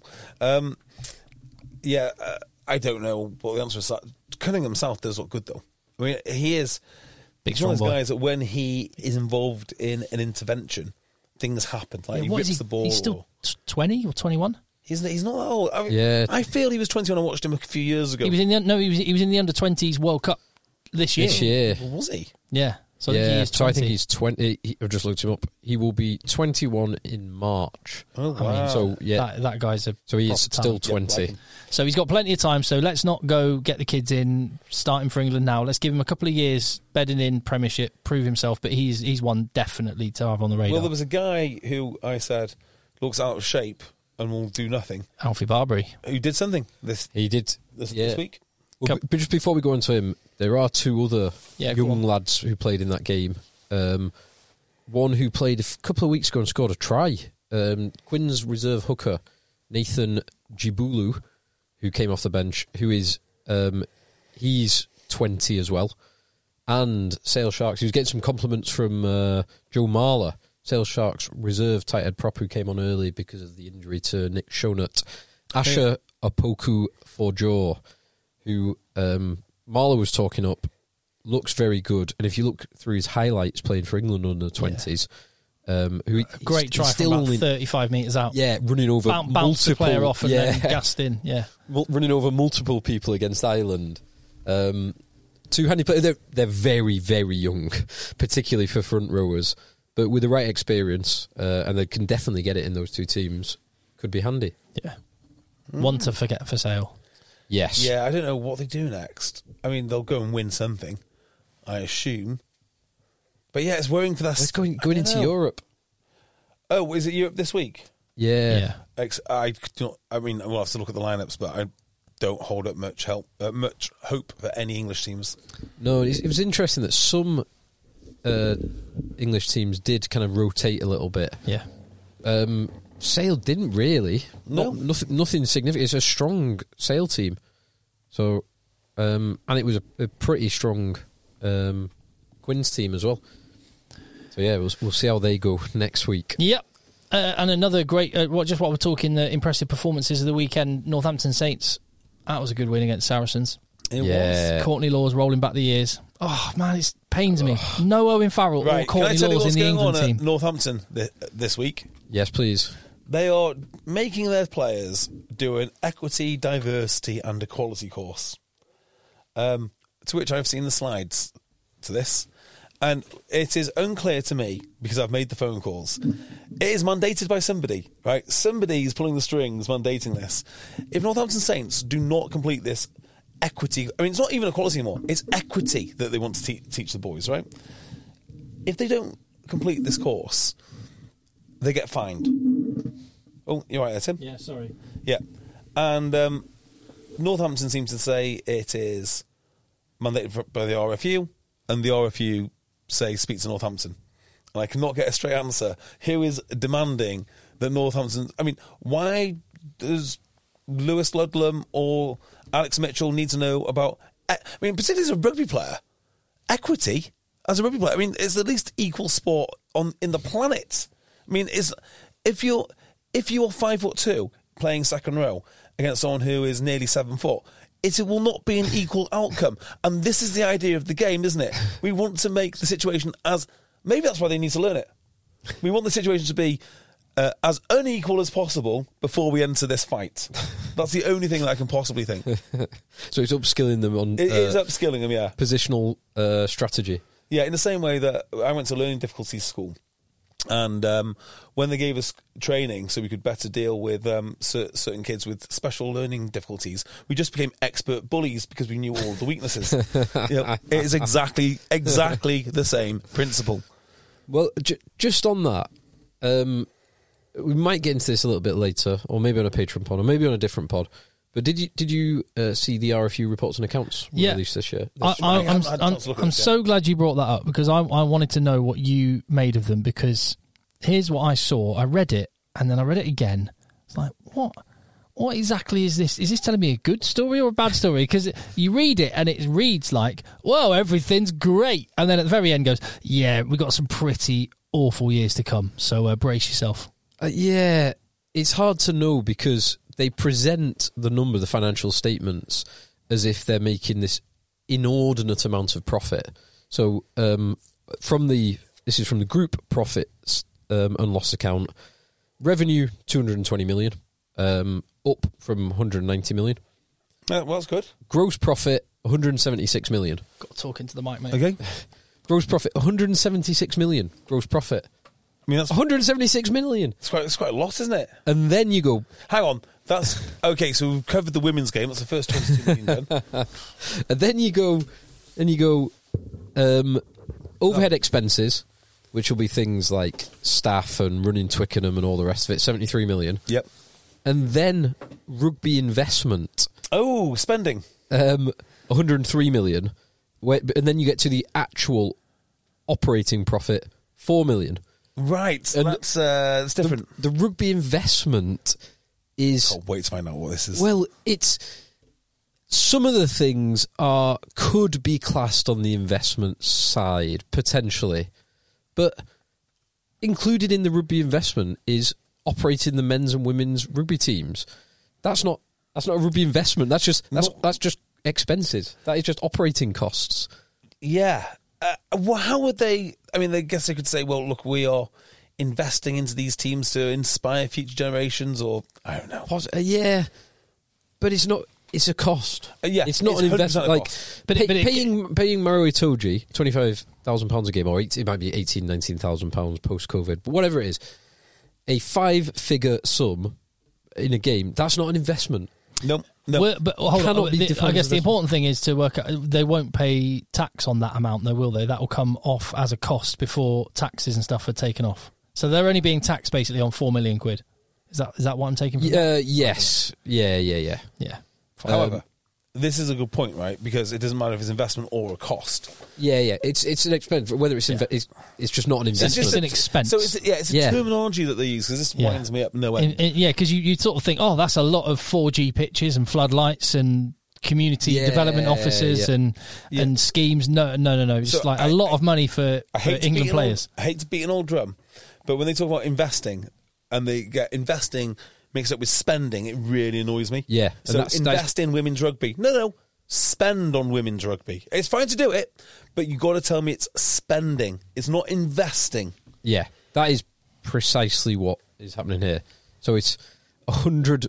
I don't know what the answer is. Cunningham South does look good though. I mean, he is. Big He's one of strong those boy. guys that when he is involved in an intervention, things happen. Like he What rips is the ball. He's still 20 or 21. He's not that old. I mean, Yeah. I feel he was 20 when I watched him a few years ago. He was in the under-20s World Cup this year. This year. Or was he? Yeah. So I think he Yeah, is 20. so I think he's 20. I've just looked him up. He will be 21 in March. Oh, I mean, So, yeah. that guy's a So he is proper still talent. 20. like him. So he's got plenty of time. So let's not go get the kids in, starting for England now. Let's give him a couple of years bedding in Premiership, prove himself. But he's one definitely to have on the radar. Well, there was a guy who I said looks out of shape and will do nothing, Alfie Barbary. who did something this He did. this Yeah. week. Well, but just before we go into him, there are two other Yeah, go young on. lads who played in that game. One who played a couple of weeks ago and scored a try. Quinn's reserve hooker, Nathan Jibulu, who came off the bench, who is he's 20 as well. And Sale Sharks, he was getting some compliments from Joe Marler, Sale Sharks reserve tight head prop, who came on early because of the injury to Nick Shonut. Asher Opoku for Joe, who Marler was talking up, looks very good. And if you look through his highlights playing for England under 20s, Great try still from about 35 metres out. Yeah, running over Bounced multiple the player off and then gassed in. Yeah. running over multiple people against Ireland. Two-handed player. They're very, very young, particularly for front rowers, but with the right experience, and they can definitely get it in those two teams. Could be handy. Yeah. One to forget for Sale. Yes. Yeah, I don't know what they do next. I mean, they'll go and win something, I assume. But yeah, it's worrying for that. It's going into Europe. Oh, is it Europe this week? Yeah. I mean, we'll have to look at the lineups, but I don't hold up much hope for any English teams. No, it was interesting that some English teams did kind of rotate a little bit. Yeah. Sale didn't really. No. Nothing significant. It's a strong Sale team. So, and it was a pretty strong Quinn's team as well. So yeah, we'll see how they go next week. Yep. And another great, just what we're talking, the impressive performances of the weekend, Northampton Saints. That was a good win against Saracens. It Yeah. Courtney Laws rolling back the years. Oh, man, it pains me. No Owen Farrell Right, or can I Courtney tell you Laws in what's the going England on team. at Northampton this week? Yes, please. They are making their players do an equity, diversity and equality course, to which I've seen the slides to this. And it is unclear to me, because I've made the phone calls, it is mandated by somebody, right? Somebody is pulling the strings, mandating this. If Northampton Saints do not complete this equity, I mean, it's not even equality anymore, it's equity that they want to teach the boys, right? If they don't complete this course, they get fined. Oh, you're right there, Tim? Yeah, sorry. Yeah. And Northampton seems to say it is mandated by the RFU, and the RFU say speak to Northampton. And I cannot get a straight answer. Who is demanding that Northampton... I mean, why does Lewis Ludlam or Alex Mitchell need to know about... I mean, particularly as a rugby player, equity as a rugby player. I mean, it's the least equal sport in the planet. I mean, if you're 5'2" playing second row against someone who is nearly 7 foot, it will not be an equal outcome. And this is the idea of the game, isn't it? We want to make the situation as... Maybe that's why they need to learn it. We want the situation to be as unequal as possible before we enter this fight. That's the only thing that I can possibly think. So it's upskilling them on It is upskilling them, yeah. positional strategy. Yeah, in the same way that I went to learning difficulties school. And when they gave us training so we could better deal with certain kids with special learning difficulties, we just became expert bullies because we knew all the weaknesses. It is exactly the same principle. Well, just on that, we might get into this a little bit later, or maybe on a Patreon pod, or maybe on a different pod. But did you see the RFU reports and accounts released this year? I'm so glad you brought that up, because I wanted to know what you made of them, because here's what I saw. I read it, and then I read it again. It's like, what exactly is this? Is this telling me a good story or a bad story? Because you read it, and it reads like, whoa, everything's great. And then at the very end goes, yeah, we've got some pretty awful years to come, so brace yourself. Yeah, it's hard to know, because they present the financial statements, as if they're making this inordinate amount of profit. So this is from the group profits and loss account. Revenue, 220 million, up from 190 million. Well, that's good. Gross profit, 176 million. Got to talk into the mic, mate. Okay. Gross profit, 176 million. Gross profit. I mean, that's 176 million. It's quite a lot, isn't it? And then you go, hang on, that's okay. So we've covered the women's game. That's the first 22 million done. And then you go, overhead expenses, which will be things like staff and running Twickenham and all the rest of it, 73 million. Yep. And then rugby investment. Oh, spending. 103 million. And then you get to the actual operating profit, 4 million. Right, so that's different. The rugby investment is... Can't wait to find out what this is. Well, it's... Some of the things could be classed on the investment side, potentially. But included in the rugby investment is operating the men's and women's rugby teams. That's not a rugby investment. That's just expenses. That is just operating costs. Yeah. Well, how would they... I mean, I guess they could say, well, look, we are investing into these teams to inspire future generations, or... I don't know. Yeah, but it's not... It's a cost. Yeah, it's not an investment. Like, paying Maro Itoje £25,000 a game, or it might be £19,000 post-COVID, but whatever it is, a 5-figure sum in a game, that's not an investment. No. Well, but hold on. I guess the important thing is to work out, they won't pay tax on that amount, though, will they? That will come off as a cost before taxes and stuff are taken off. So they're only being taxed basically on 4 million quid. Is that what I'm taking from that? Yes. Yeah. Yeah. However, this is a good point, right? Because it doesn't matter if it's investment or a cost. Yeah. It's an expense. Whether it's it's just not an investment. It's just an expense. So it's a terminology that they use, because this winds me up no end. Because you sort of think, oh, that's a lot of 4G pitches and floodlights and community development officers and schemes. No. It's so like a lot of money for England players. I hate to beat an old drum, but when they talk about investing and they get investing mixed up with spending, it really annoys me. Yeah. So invest in women's rugby. No. Spend on women's rugby. It's fine to do it, but you got to tell me it's spending. It's not investing. Yeah, that is precisely what is happening here. So it's 100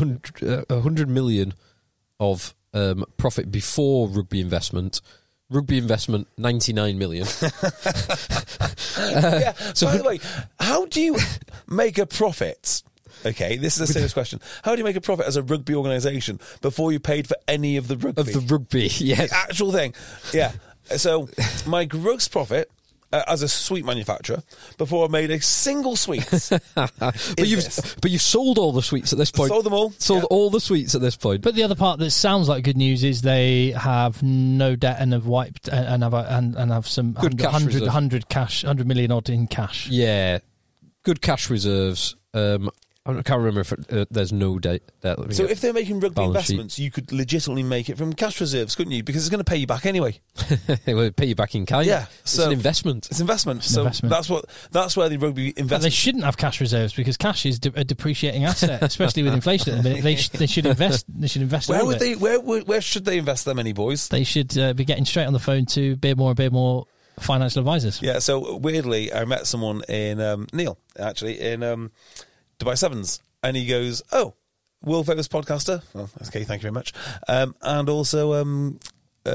million of profit before rugby investment. Rugby investment, 99 million. So, by the way, how do you make a profit? Okay, this is a serious question. How do you make a profit as a rugby organisation before you paid for any of the rugby? Of the rugby, yes. The actual thing. Yeah. So my gross profit as a sweet manufacturer before I made a single sweet. But you've sold all the sweets at this point. Sold them all. Sold all the sweets at this point. But the other part that sounds like good news is they have no debt and have wiped and have some good 100 million odd in cash. Yeah, good cash reserves. I can't remember if there's no debt. So if they're making rugby investments, you could legitimately make it from cash reserves, couldn't you? Because it's going to pay you back anyway. It will pay you back in kind. Yeah, it's an investment. It's investment. It's an investment. That's where the rugby investment. But they shouldn't have cash reserves, because cash is a depreciating asset, especially with inflation at the minute. They should invest. They should invest. Where would they? Where should they invest their money, boys? They should be getting straight on the phone to Beardmore financial advisors. Yeah. So weirdly, I met someone in Neil actually in Dubai Sevens. And he goes, oh, world famous podcaster. Well, okay, thank you very much. And also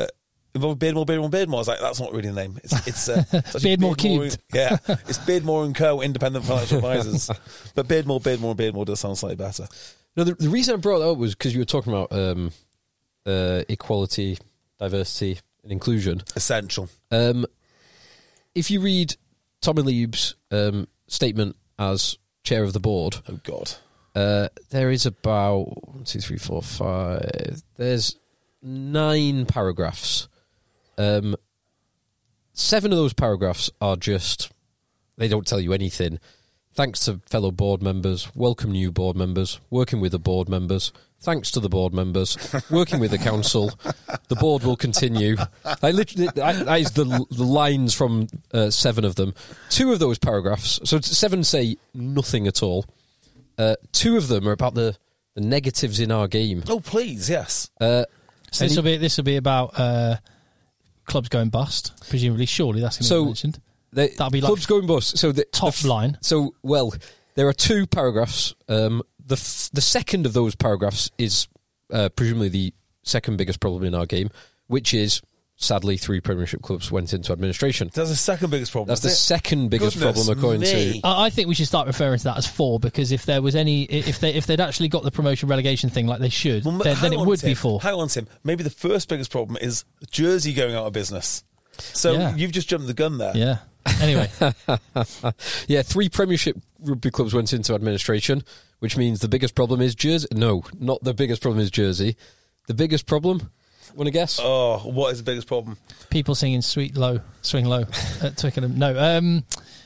involved Beardmore. I was like, that's not really the name. It's actually Beardmore Cubed. Yeah, it's Beardmore and Co. Independent Financial Advisors. But Beardmore does sound slightly better. No, the reason I brought that up was because you were talking about equality, diversity, and inclusion. Essential. If you read Tommy Lieb's statement as chair of the board, Oh God. there is about 1, 2, 3, 4, 5. There's 9 paragraphs. 7 of those paragraphs are just, they don't tell you anything. Thanks to fellow board members, welcome new board members, working with the board members, thanks to the board members, working with the council, the board will continue. That is the lines from 7 of them. 2 of those paragraphs, so 7 say nothing at all. 2 of them are about the negatives in our game. Oh, please, yes. So this will be about clubs going bust, presumably. Surely that's going to be mentioned. That'll be clubs going bust. So the top line. So there are 2 paragraphs. The second of those paragraphs is presumably the second biggest problem in our game, which is sadly 3 Premiership clubs went into administration. That's the second biggest problem. That's the second biggest problem according to. I think we should start referring to that as 4 because if there was if they'd actually got the promotion relegation thing like they should, then it would be 4. Hang on, Tim. Maybe the first biggest problem is Jersey going out of business. So you've just jumped the gun there. Yeah. Anyway. Yeah, 3 Premiership rugby clubs went into administration, which means the biggest problem is Jersey. No, not the biggest problem is Jersey. The biggest problem, want to guess? Oh, what is the biggest problem? People singing Swing Low at Twickenham. No,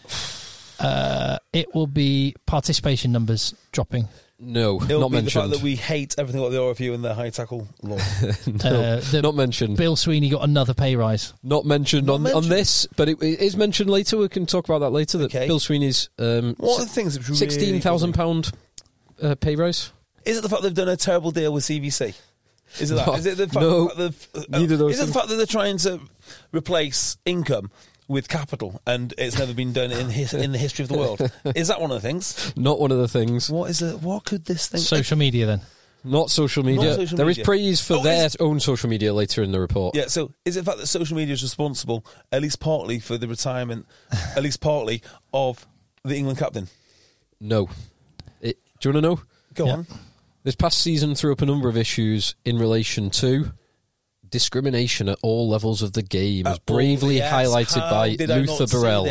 it will be participation numbers dropping. No, It'll not be mentioned. the fact that we hate everything about the RFU and their high tackle law. No, not mentioned. Bill Sweeney got another pay rise. Not mentioned on this, but it is mentioned later. We can talk about that later. That Bill Sweeney's what are the things that really £16,000 pay rise? Is it the fact they've done a terrible deal with CVC? Is it that? No, Is it the fact no, that neither of those is it the things. fact that they're trying to replace income with capital, and it's never been done in the history of the world? Is that one of the things? Not one of the things. What is it? What could this thing? Social media, then. Not social media. Not social There is media. praise for their own social media later in the report. Yeah, so is it the fact that social media is responsible, at least partly, for the retirement, at least partly, of the England captain? No. Do you want to know? Go on. This past season threw up a number of issues in relation to discrimination at all levels of the game, as bravely highlighted by Luther Burrell.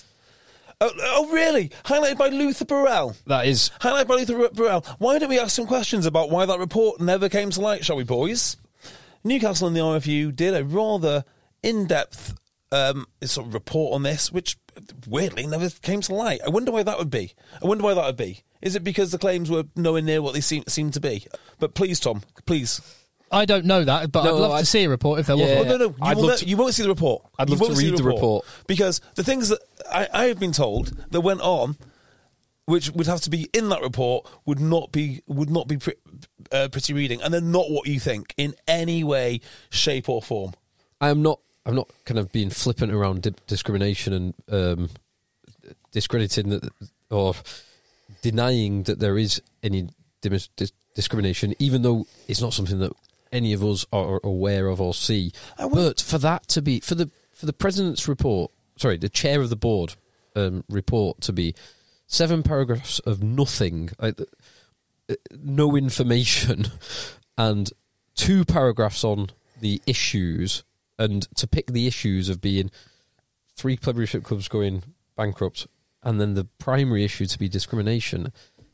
Oh, really? Highlighted by Luther Burrell? That is... Highlighted by Luther Burrell. Why don't we ask some questions about why that report never came to light, shall we, boys? Newcastle and the RFU did a rather in-depth sort of report on this, which weirdly never came to light. I wonder why that would be. Is it because the claims were nowhere near what they seemed to be? But please, Tom, please. I don't know that, but I'd love to see a report if there was one. No. You won't see the report. I'd love to read the report. Because the things that I have been told that went on, which would have to be in that report, would not be pretty reading, and they're not what you think in any way, shape, or form. I'm not kind of being flippant around discrimination and discrediting that or denying that there is any discrimination, even though it's not something that any of us are aware of or see. But for that to be for the president's report, the chair of the board report to be 7 paragraphs of nothing, no information, and 2 paragraphs on the issues, and to pick the issues of being 3 Premiership clubs going bankrupt, and then the primary issue to be discrimination.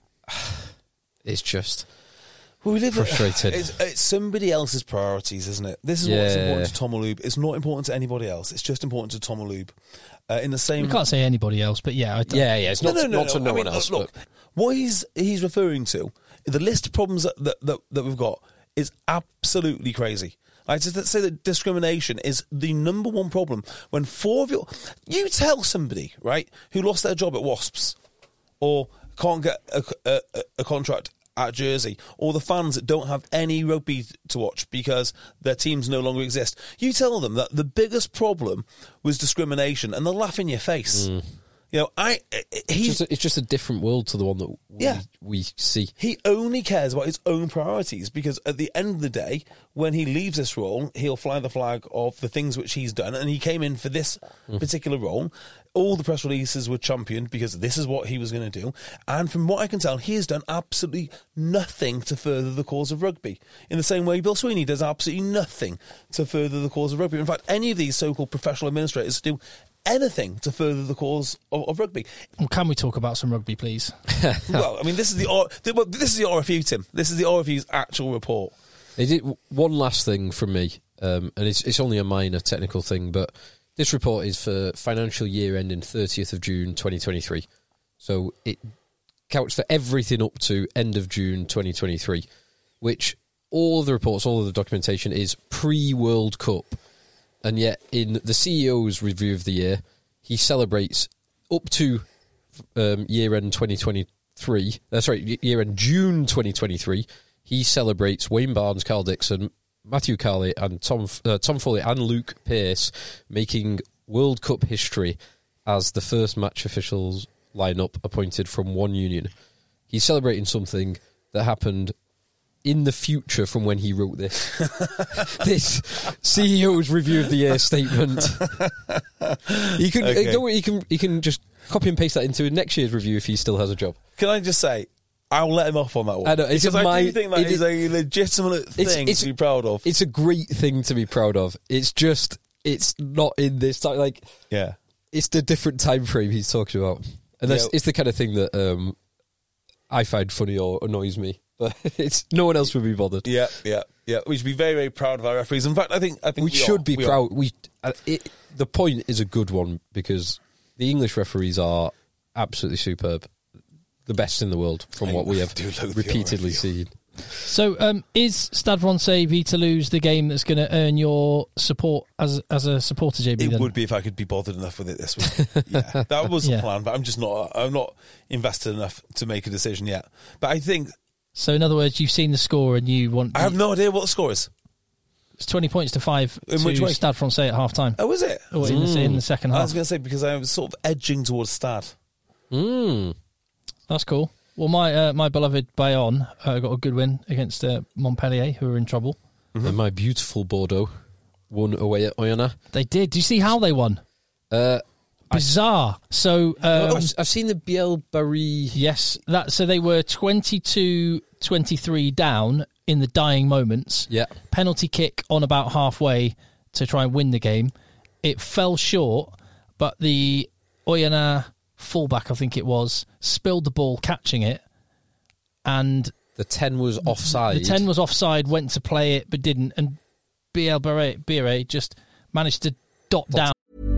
It's just frustrating. It's somebody else's priorities, isn't it? This is what's important to Tom Maloob. It's not important to anybody else. It's just important to Tom Maloob. In the same, we can't say anybody else, but it's not to no one else. Look, what he's referring to, the list of problems that we've got is absolutely crazy. I'd say that discrimination is the number one problem. When 4 of you tell somebody, right, who lost their job at Wasps, or can't get a contract at Jersey, or the fans that don't have any rugby to watch because their teams no longer exist, you tell them that the biggest problem was discrimination, and they'll laugh in your face. You know, it's just a different world to the one that we see. He only cares about his own priorities, because at the end of the day, when he leaves this role, he'll fly the flag of the things which he's done, and he came in for this particular role. All the press releases were championed because this is what he was going to do, and from what I can tell, he has done absolutely nothing to further the cause of rugby. In the same way Bill Sweeney does absolutely nothing to further the cause of rugby. In fact, any of these so-called professional administrators do anything to further the cause of rugby. Well, can we talk about some rugby, please? Well, I mean, this is the RFU, Tim. This is the RFU's actual report. They did one last thing from me, and it's only a minor technical thing, but this report is for financial year ending 30th of June 2023. So it counts for everything up to end of June 2023, which all of the reports, all of the documentation is pre-World Cup. And yet, in the CEO's review of the year, he celebrates up to year-end 2023. Year-end June 2023. He celebrates Wayne Barnes, Carl Dixon, Matthew Carley, and Tom Foley and Luke Pearce making World Cup history as the first match officials lineup appointed from one union. He's celebrating something that happened in the future from when he wrote this this CEO's review of the year statement. He can just copy and paste that into next year's review if he still has a job. Can I just say, I'll let him off on that one. I know, because I do think that is a legitimate thing to be proud of. It's a great thing to be proud of. It's just, it's not in this time. Like, yeah, it's the different time frame he's talking about, and it's the kind of thing that I find funny or annoys me. But it's no one else would be bothered. Yeah. We should be very, very proud of our referees. In fact, I think we should be proud. The point is a good one because the English referees are absolutely superb, the best in the world from what we have repeatedly seen. So, is Stade Francais v Toulouse the game that's going to earn your support as a supporter, JB? It then? would be if I could be bothered enough with it this week. Yeah, that was the plan, but I'm just not. I'm not invested enough to make a decision yet. But I think. So, in other words, you've seen the score and you want... I have no idea what the score is. It's 20 points to 5 in which way? Stade Francais at half-time. Oh, is it? Or in the second half. I was going to say, because I was sort of edging towards Stade. That's cool. Well, my beloved Bayonne got a good win against Montpellier, who are in trouble. Mm-hmm. And my beautiful Bordeaux won away at Oyonnax. They did. Do you see how they won? Bizarre. So I've seen the Biel Barry. Yes, so they were 22-23 down in the dying moments. Yeah. Penalty kick on about halfway to try and win the game. It fell short, but the Oyonnax fullback, I think it was, spilled the ball catching it, and the 10 was offside. The 10 was offside, went to play it but didn't, and Biel Barry just managed to dot down.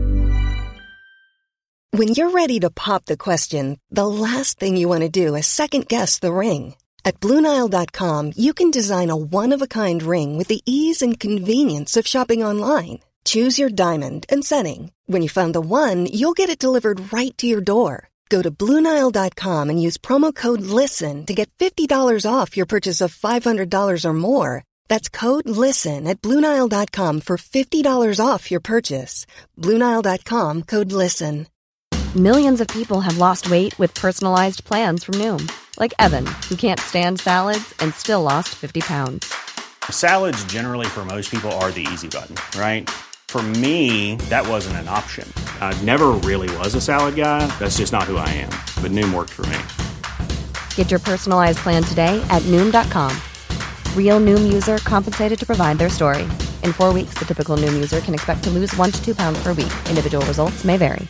When you're ready to pop the question, the last thing you want to do is second-guess the ring. At BlueNile.com, you can design a one-of-a-kind ring with the ease and convenience of shopping online. Choose your diamond and setting. When you find the one, you'll get it delivered right to your door. Go to BlueNile.com and use promo code LISTEN to get $50 off your purchase of $500 or more. That's code LISTEN at BlueNile.com for $50 off your purchase. BlueNile.com, code LISTEN. Millions of people have lost weight with personalized plans from Noom. Like Evan, who can't stand salads and still lost 50 pounds. Salads generally for most people are the easy button, right? For me, that wasn't an option. I never really was a salad guy. That's just not who I am. But Noom worked for me. Get your personalized plan today at Noom.com. Real Noom user compensated to provide their story. In 4 weeks, the typical Noom user can expect to lose 1 to 2 pounds per week. Individual results may vary.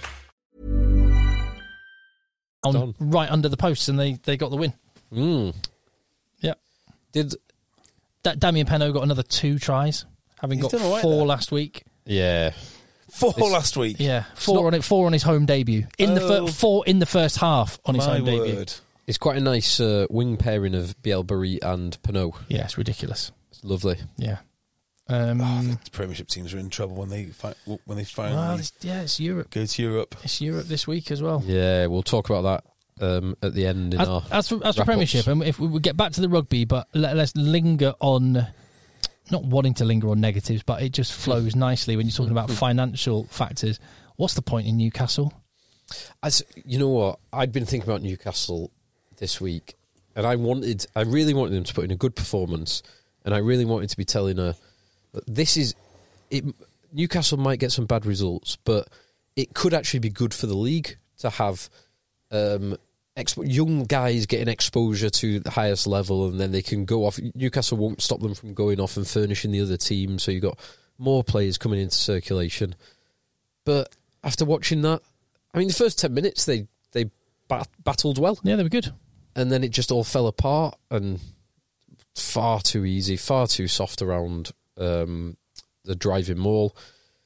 Right under the posts, and they got the win. Yeah. Did Damien Penaud got another 2 tries, having got 4 last week? Yeah. 4 last week? Yeah. 4 on his home debut. 4 in the first half on his home debut. It's quite a nice wing pairing of Biel Barry and Penaud. Yeah, it's ridiculous. It's lovely. Yeah. The Premiership teams are in trouble when they finally it's Europe. Go to Europe. It's Europe this week as well. Yeah, we'll talk about that at the end. As for Premiership, and if we get back to the rugby, but let's linger on, not wanting to linger on negatives, but it just flows nicely when you're talking about financial factors. What's the point in Newcastle? As you know what, I'd been thinking about Newcastle this week, and I really wanted them to put in a good performance, and I really wanted to be telling her that this is it. Newcastle might get some bad results, but it could actually be good for the league to have young guys getting exposure to the highest level, and then they can go off. Newcastle won't stop them from going off and furnishing the other team, so you've got more players coming into circulation. But after watching that, I mean, the first 10 minutes they battled well. Yeah, they were good. And then it just all fell apart, and far too easy, far too soft around the driving maul.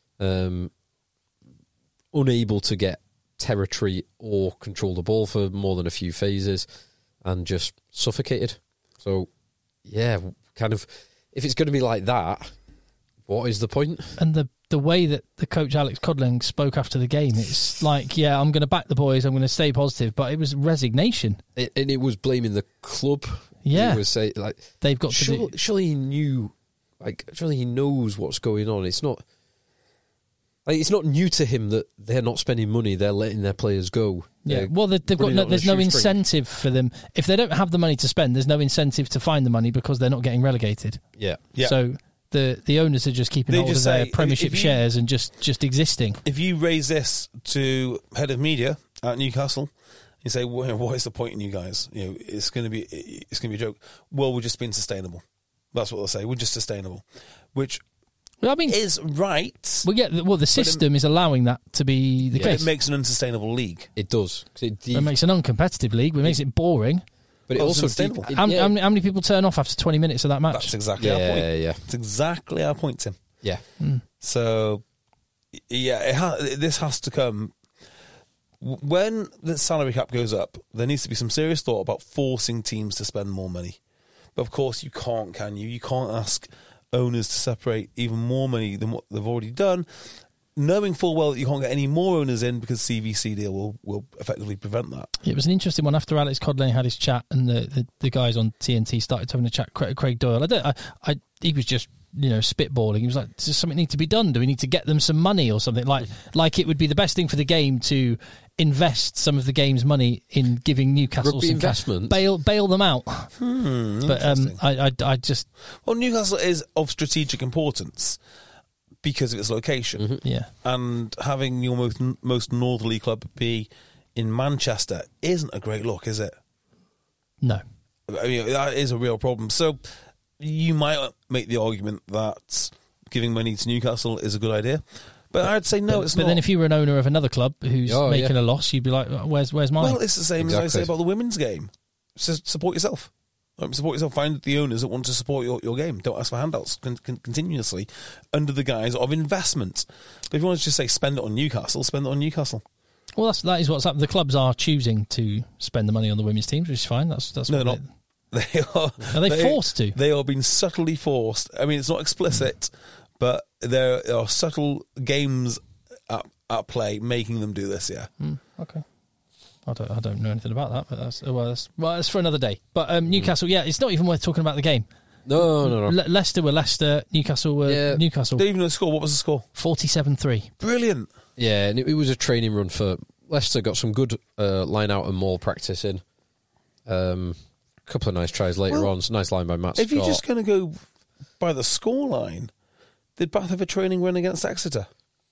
Unable to get territory or control the ball for more than a few phases, and just suffocated. So, yeah, kind of, if it's going to be like that, what is the point? And the way that the coach Alex Codling spoke after the game, it's like, yeah, I'm going to back the boys, I'm going to stay positive, but it was resignation. And it was blaming the club. Yeah. It was say, like, they've got to surely he knew, like, surely he knows what's going on. It's not new to him that they're not spending money, they're letting their players go. Yeah, well, there's no incentive for them. If they don't have the money to spend, there's no incentive to find the money because they're not getting relegated. Yeah. So the owners are just keeping hold of their Premiership shares and just existing. If you raise this to head of media at Newcastle, you say, well, what is the point in you guys? You know, it's going to be a joke. Well, we're just being sustainable. That's what they'll say. We're just sustainable, which Well, I mean, is right. Well, the system is allowing that to be the case. It makes an unsustainable league. It does. It makes an uncompetitive league. It makes it boring. But it also unsustainable. How many people turn off after 20 minutes of that match? That's exactly our point. Yeah. It's exactly our point, Tim. Yeah. So, yeah, this has to come. When the salary cap goes up, there needs to be some serious thought about forcing teams to spend more money. But of course, you can't, can you? You can't ask owners to separate even more money than what they've already done, knowing full well that you can't get any more owners in because CVC deal will effectively prevent that. It was an interesting one after Alex Codling had his chat and the guys on TNT started having a chat. Craig Doyle, he was just spitballing. He was like, does something need to be done? Do we need to get them some money or something? Like it would be the best thing for the game to invest some of the game's money in giving Newcastle Rugby some investment. Bail them out. But I just... Well, Newcastle is of strategic importance because of its location. Mm-hmm. Yeah. And having your most northerly club be in Manchester isn't a great look, is it? No. I mean, that is a real problem. So you might make the argument that giving money to Newcastle is a good idea. But I'd say no, it's not. But then if you were an owner of another club who's making a loss, you'd be like, where's mine? Well, it's the same as I say Exactly. about the women's game. Support yourself. Support yourself. Find the owners that want to support your game. Don't ask for handouts continuously under the guise of investment. But if you want to just say spend it on Newcastle, spend it on Newcastle. Well, that is what's happened. The clubs are choosing to spend the money on the women's teams, which is fine. That's No, what they're not. They are. Are they forced to? They are being subtly forced. I mean, it's not explicit, but there are subtle games at play making them do this. Yeah. Okay. I don't know anything about that, but that's for another day. But Newcastle, it's not even worth talking about the game. No. Leicester were Leicester, Newcastle were Newcastle. Don't even know the score. What was the score? 47-3. Brilliant. Yeah, and it was a training run for Leicester. Got some good line out and maul practice in. Couple of nice tries later on. It's a nice line by Matt Scott. If you're just going to go by the scoreline, did Bath have a training run against Exeter?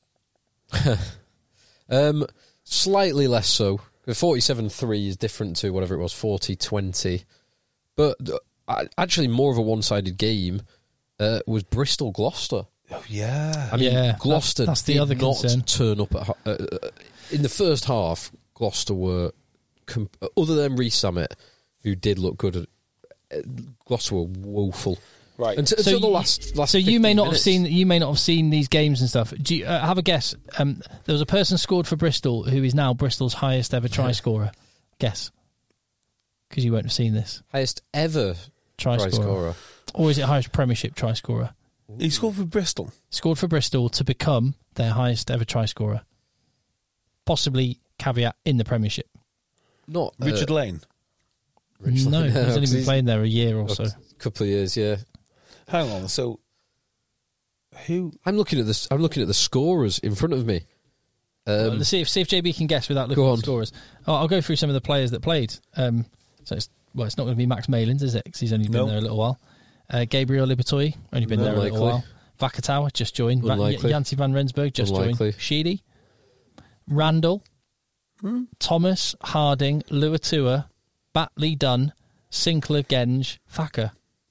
Slightly less so. 47-3 is different to whatever it was, 40-20. But actually more of a one-sided game was Bristol-Gloucester. Oh, yeah. I mean, Gloucester that's the did other not concern. turn up in the first half. Gloucester were, other than Reece Samet, who did look good, Gloucester were woeful. Right. Until the last So you may 15 not minutes. have seen these games and stuff. Do you have a guess? There was a person scored for Bristol who is now Bristol's highest ever try scorer. Guess, because you won't have seen this. Highest ever Try scorer, or is it highest Premiership try scorer? He scored for Bristol. Scored for Bristol to become their highest ever try scorer. Possibly caveat in the Premiership. Not Richard Lane. No, he's only been playing there a year or so. A couple of years, yeah. Hang on. So, who? I'm looking at the scorers in front of me. Let's see if JB can guess without looking at the scorers. I'll go through some of the players that played. So it's not going to be Max Malins, is it? Because he's only been there a little while. Gabriel Libertoy, only been there a little while. Vakatawa just joined. Janty van Rensburg just joined. Sheedy, Randall, Thomas, Harding, Luatua, Batley, Dunn, Sinclair, Genge, Thacker.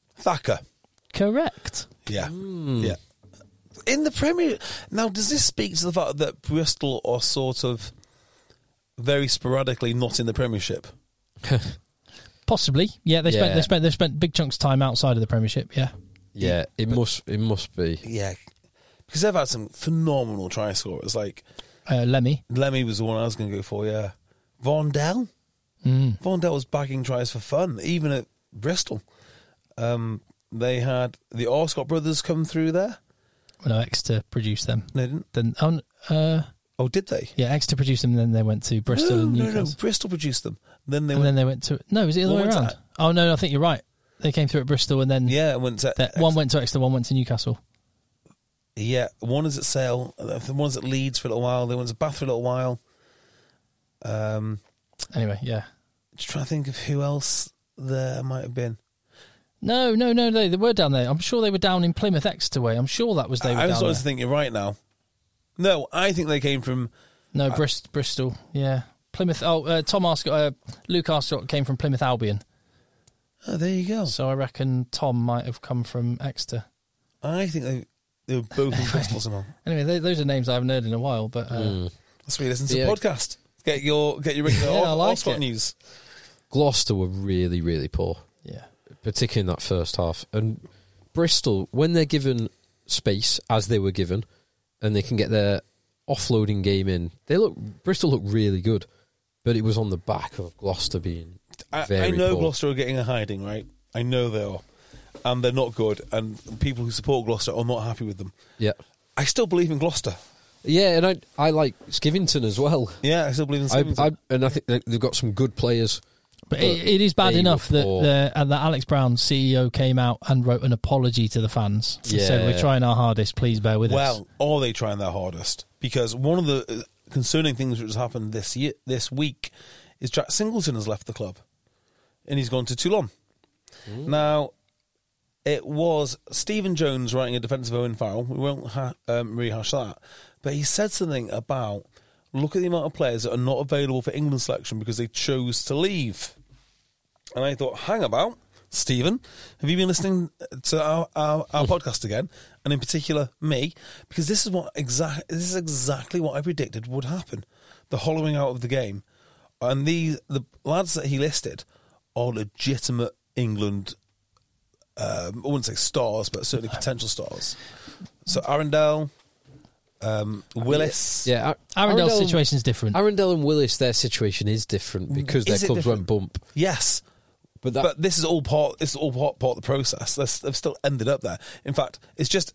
Yeah. Correct. Yeah. In the Premier... Now, does this speak to the fact that Bristol are sort of very sporadically not in the Premiership? Possibly. Yeah, they spent big chunks of time outside of the Premiership, yeah. Yeah, it must be. Yeah. Because they've had some phenomenal try scorers, like... Lemmy was the one I was going to go for, yeah. Vondell? Vondell was bagging tries for fun, even at Bristol. They had the Orscott brothers come through there. Well, no, Exeter produced them. They didn't? Then, did they? Yeah, Exeter produced them, and then they went to Bristol and Newcastle. No, Bristol produced them. Then they went to... No, was it the other way around? Oh, no, I think you're right. They came through at Bristol, and then... Yeah, one went to Exeter, one went to Newcastle. Yeah, one is at Sale, one's at Leeds for a little while, the one's at Bath for a little while. Anyway, yeah. Just trying to think of who else there might have been. No, they were down there. I'm sure they were down in Plymouth Exeter way. I'm sure that was they were down there. I'm starting to think you're right now. No, I think they came from... No, Bristol, yeah. Plymouth... Luke Arscott came from Plymouth Albion. Oh, there you go. So I reckon Tom might have come from Exeter. I think they were both in Bristol somehow. Anyway, those are names I haven't heard in a while, but... That's why you listen to the podcast. Get your regular Arscott news. Gloucester were really, really poor. Yeah. Particularly in that first half. And Bristol, when they're given space, as they were given, and they can get their offloading game in, Bristol look really good. But it was on the back of Gloucester being very I know poor. Gloucester are getting a hiding, right? I know they are. And they're not good. And people who support Gloucester are not happy with them. Yeah. I still believe in Gloucester. Yeah, and I like Skivington as well. Yeah, I still believe in Skivington. And I think they've got some good players. But it is bad enough that Alex Brown, CEO, came out and wrote an apology to the fans. Yeah. Said, we're trying our hardest, please bear with us. Well, are they trying their hardest? Because one of the concerning things which has happened this week is Jack Singleton has left the club. And he's gone to Toulon. Now, it was Stephen Jones writing a defence of Owen Farrell. We won't rehash that. But he said something about, look at the amount of players that are not available for England selection because they chose to leave. And I thought, hang about, Stephen, have you been listening to our podcast again? And in particular, me? Because this is exactly what I predicted would happen. The hollowing out of the game. And the lads that he listed are legitimate England, I wouldn't say stars, but certainly potential stars. So Arundel... Willis. Yeah, Arundel's situation is different. Arundel and Willis, their situation is different because their clubs went bump. Yes. But this is all part of the process. They've still ended up there. In fact, it's just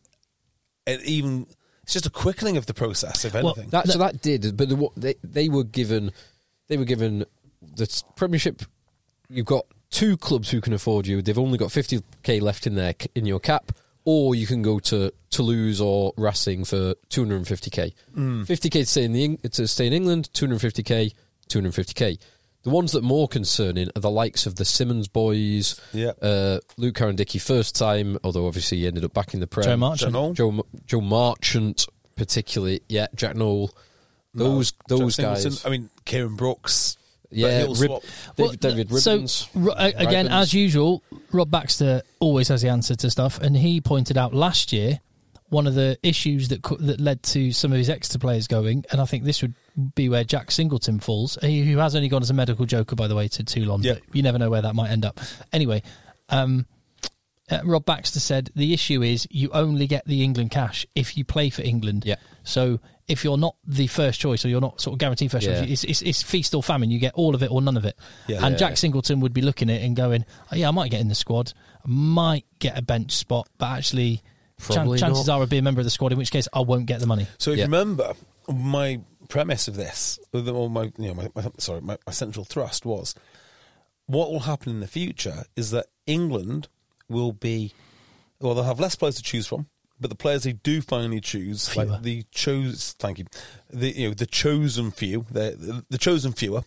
a quickening of the process, if anything. So that did, but they were given the Premiership. You've got two clubs who can afford you. They've only got 50k left in your cap. Or you can go to Toulouse or Racing for 250k. 50k to stay in England, 250k, 250k. The ones that are more concerning are the likes of the Simmons boys, Luke Carandicki first time, although obviously he ended up back in the Prem. Joe Marchant. Joe Marchant, particularly. Yeah, Jack Noel. Those guys. I mean, Kieran Brooks. Yeah, David Ribbons. So, again, as usual, Rob Baxter always has the answer to stuff, and he pointed out last year one of the issues that led to some of his Exeter players going, and I think this would be where Jack Singleton falls, who has only gone as a medical joker, by the way, to Toulon, but you never know where that might end up. Anyway, Rob Baxter said the issue is you only get the England cash if you play for England. Yeah. So if you're not the first choice, or you're not sort of guaranteed first choice, it's feast or famine. You get all of it or none of it. Yeah. And Jack Singleton would be looking at it and going, I might get in the squad, I might get a bench spot, but actually chances are I'll be a member of the squad, in which case I won't get the money. So if you remember, my premise of this, or my central thrust was, what will happen in the future is that England will be, they'll have less players to choose from but the players they do finally choose, Fewer. like the chosen few, the chosen fewer,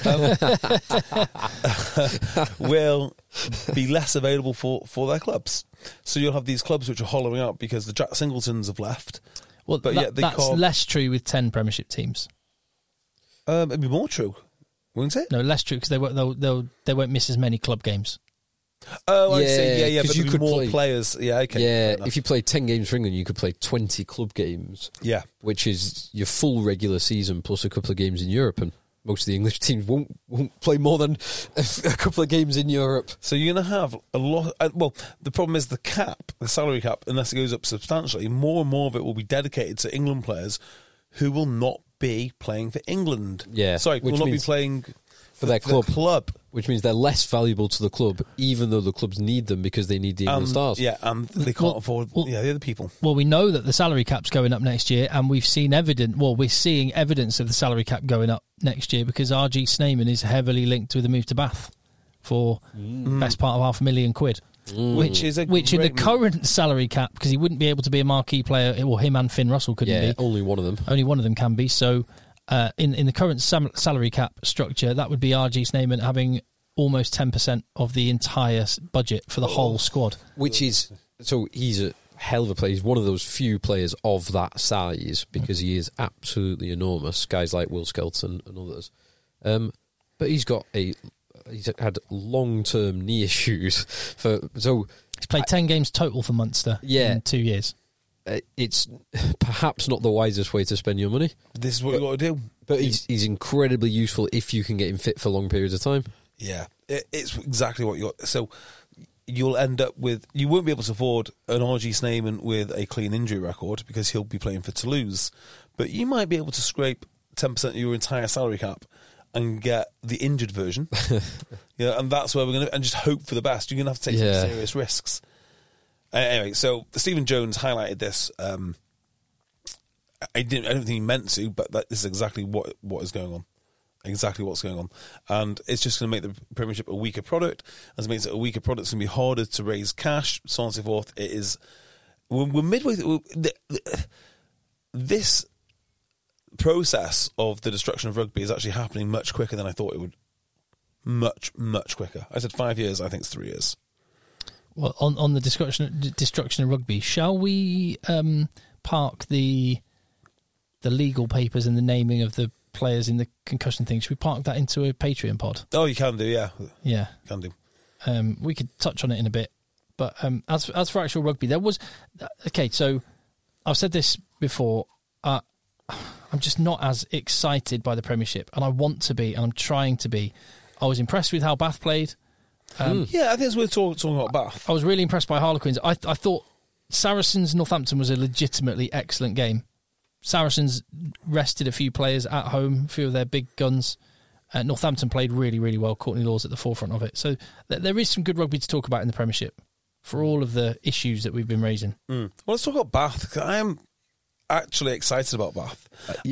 will be less available for their clubs. So you'll have these clubs which are hollowing out because the Jack Singletons have left. Well, but yet they that's can't. less true with 10 Premiership teams. It'd be more true, wouldn't it? No, less true because they won't miss as many club games. Oh, I see. Yeah, but you you could more play- players. Yeah, okay. Yeah, fair enough. if you play 10 games for England, you could play 20 club games, Yeah. which is your full regular season plus a couple of games in Europe, and most of the English teams won't play more than a couple of games in Europe. So you're going to have a lot. Well, the problem is the cap, the salary cap, unless it goes up substantially, more and more of it will be dedicated to England players who will not be playing for England. Yeah, Sorry, which will not be means playing for their club. The Which means they're less valuable to the club, even though the clubs need them because they need the England stars. Yeah, and they can't afford the other people. Well, we know that the salary cap's going up next year, and we're seeing evidence of the salary cap going up next year because RG Snyman is heavily linked with a move to Bath for best part of £500,000. Which is in the great move. current salary cap, because he wouldn't be able to be a marquee player, or him and Finn Russell couldn't Yeah, be. only one of them. Only one of them can be. So in the current salary cap structure, that would be RG Snyman having almost 10% of the entire budget for the whole squad. Which is, so he's a hell of a player. He's one of those few players of that size because he is absolutely enormous. Guys like Will Skelton and others. But he's had long-term knee issues. He's played 10 games total for Munster in 2 years. It's perhaps not the wisest way to spend your money. This is what you've got to do. But he's incredibly useful if you can get him fit for long periods of time. Yeah, it's exactly what you're. So you'll end up with. You won't be able to afford an RG Snyman with a clean injury record because he'll be playing for Toulouse. But you might be able to scrape 10% of your entire salary cap and get the injured version. And that's where we're going to. And just hope for the best. You're going to have to take some serious risks. Anyway, so Stephen Jones highlighted this. I don't think he meant to, but this is exactly what is going on. Exactly what's going on. And it's just going to make the Premiership a weaker product. As it makes it a weaker product, it's going to be harder to raise cash, so on and so forth. It is. We're midway through. This process of the destruction of rugby is actually happening much quicker than I thought it would. Much, much quicker. I said 5 years, I think it's 3 years. Well, on the destruction of rugby, shall we park the legal papers and the naming of the players in the concussion thing? Should we park that into a Patreon pod? Oh, you can do, yeah. Yeah. Can do. We could touch on it in a bit. But as for actual rugby, there was... Okay, so I've said this before. I'm just not as excited by the Premiership, and I want to be, and I'm trying to be. I was impressed with how Bath played. Yeah, I think it's worth talking about Bath. I was really impressed by Harlequins. I thought Saracens-Northampton was a legitimately excellent game. Saracens rested a few players at home, a few of their big guns. Northampton played really, really well. Courtney Lawes at the forefront of it. So there is some good rugby to talk about in the Premiership for all of the issues that we've been raising. Well, let's talk about Bath, 'cause I am actually excited about Bath.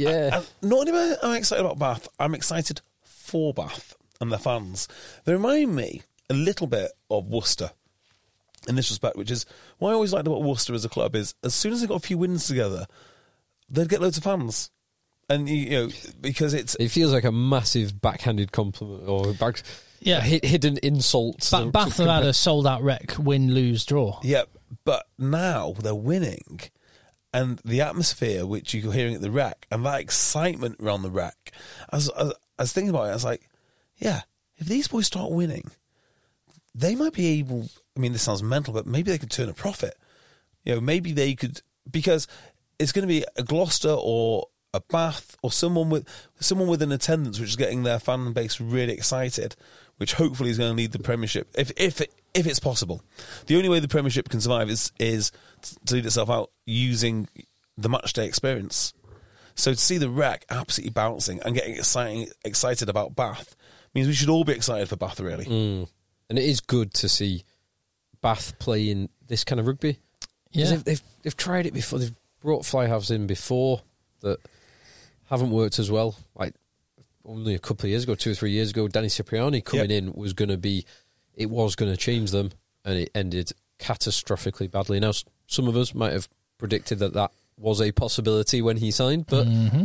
Not only am I excited about Bath, I'm excited for Bath and their fans. They remind me a little bit of Worcester in this respect, which is what I always liked about Worcester as a club is as soon as they got a few wins together, they'd get loads of fans. And, because it feels like a massive backhanded compliment or hidden insult. Bath have had a sold-out wreck, win, lose, draw. Yeah, but now they're winning. And the atmosphere which you're hearing at the Rec and that excitement around the Rec, I was thinking about it, I was like, yeah, if these boys start winning, they might be able, I mean, this sounds mental, but maybe they could turn a profit. Maybe they could, because it's going to be a Gloucester or a Bath or someone with an attendance which is getting their fan base really excited, which hopefully is going to lead the Premiership, if it's possible. The only way the Premiership can survive is to lead itself out using the matchday experience. So to see the Rec absolutely bouncing and getting excited about Bath means we should all be excited for Bath, really. And it is good to see Bath playing this kind of rugby. Yeah, they've tried it before. They've brought fly halves in before that haven't worked as well. Like only a couple of years ago, 2 or 3 years ago, Danny Cipriani coming in was going to change them, and it ended catastrophically badly. Now, some of us might have predicted that was a possibility when he signed. But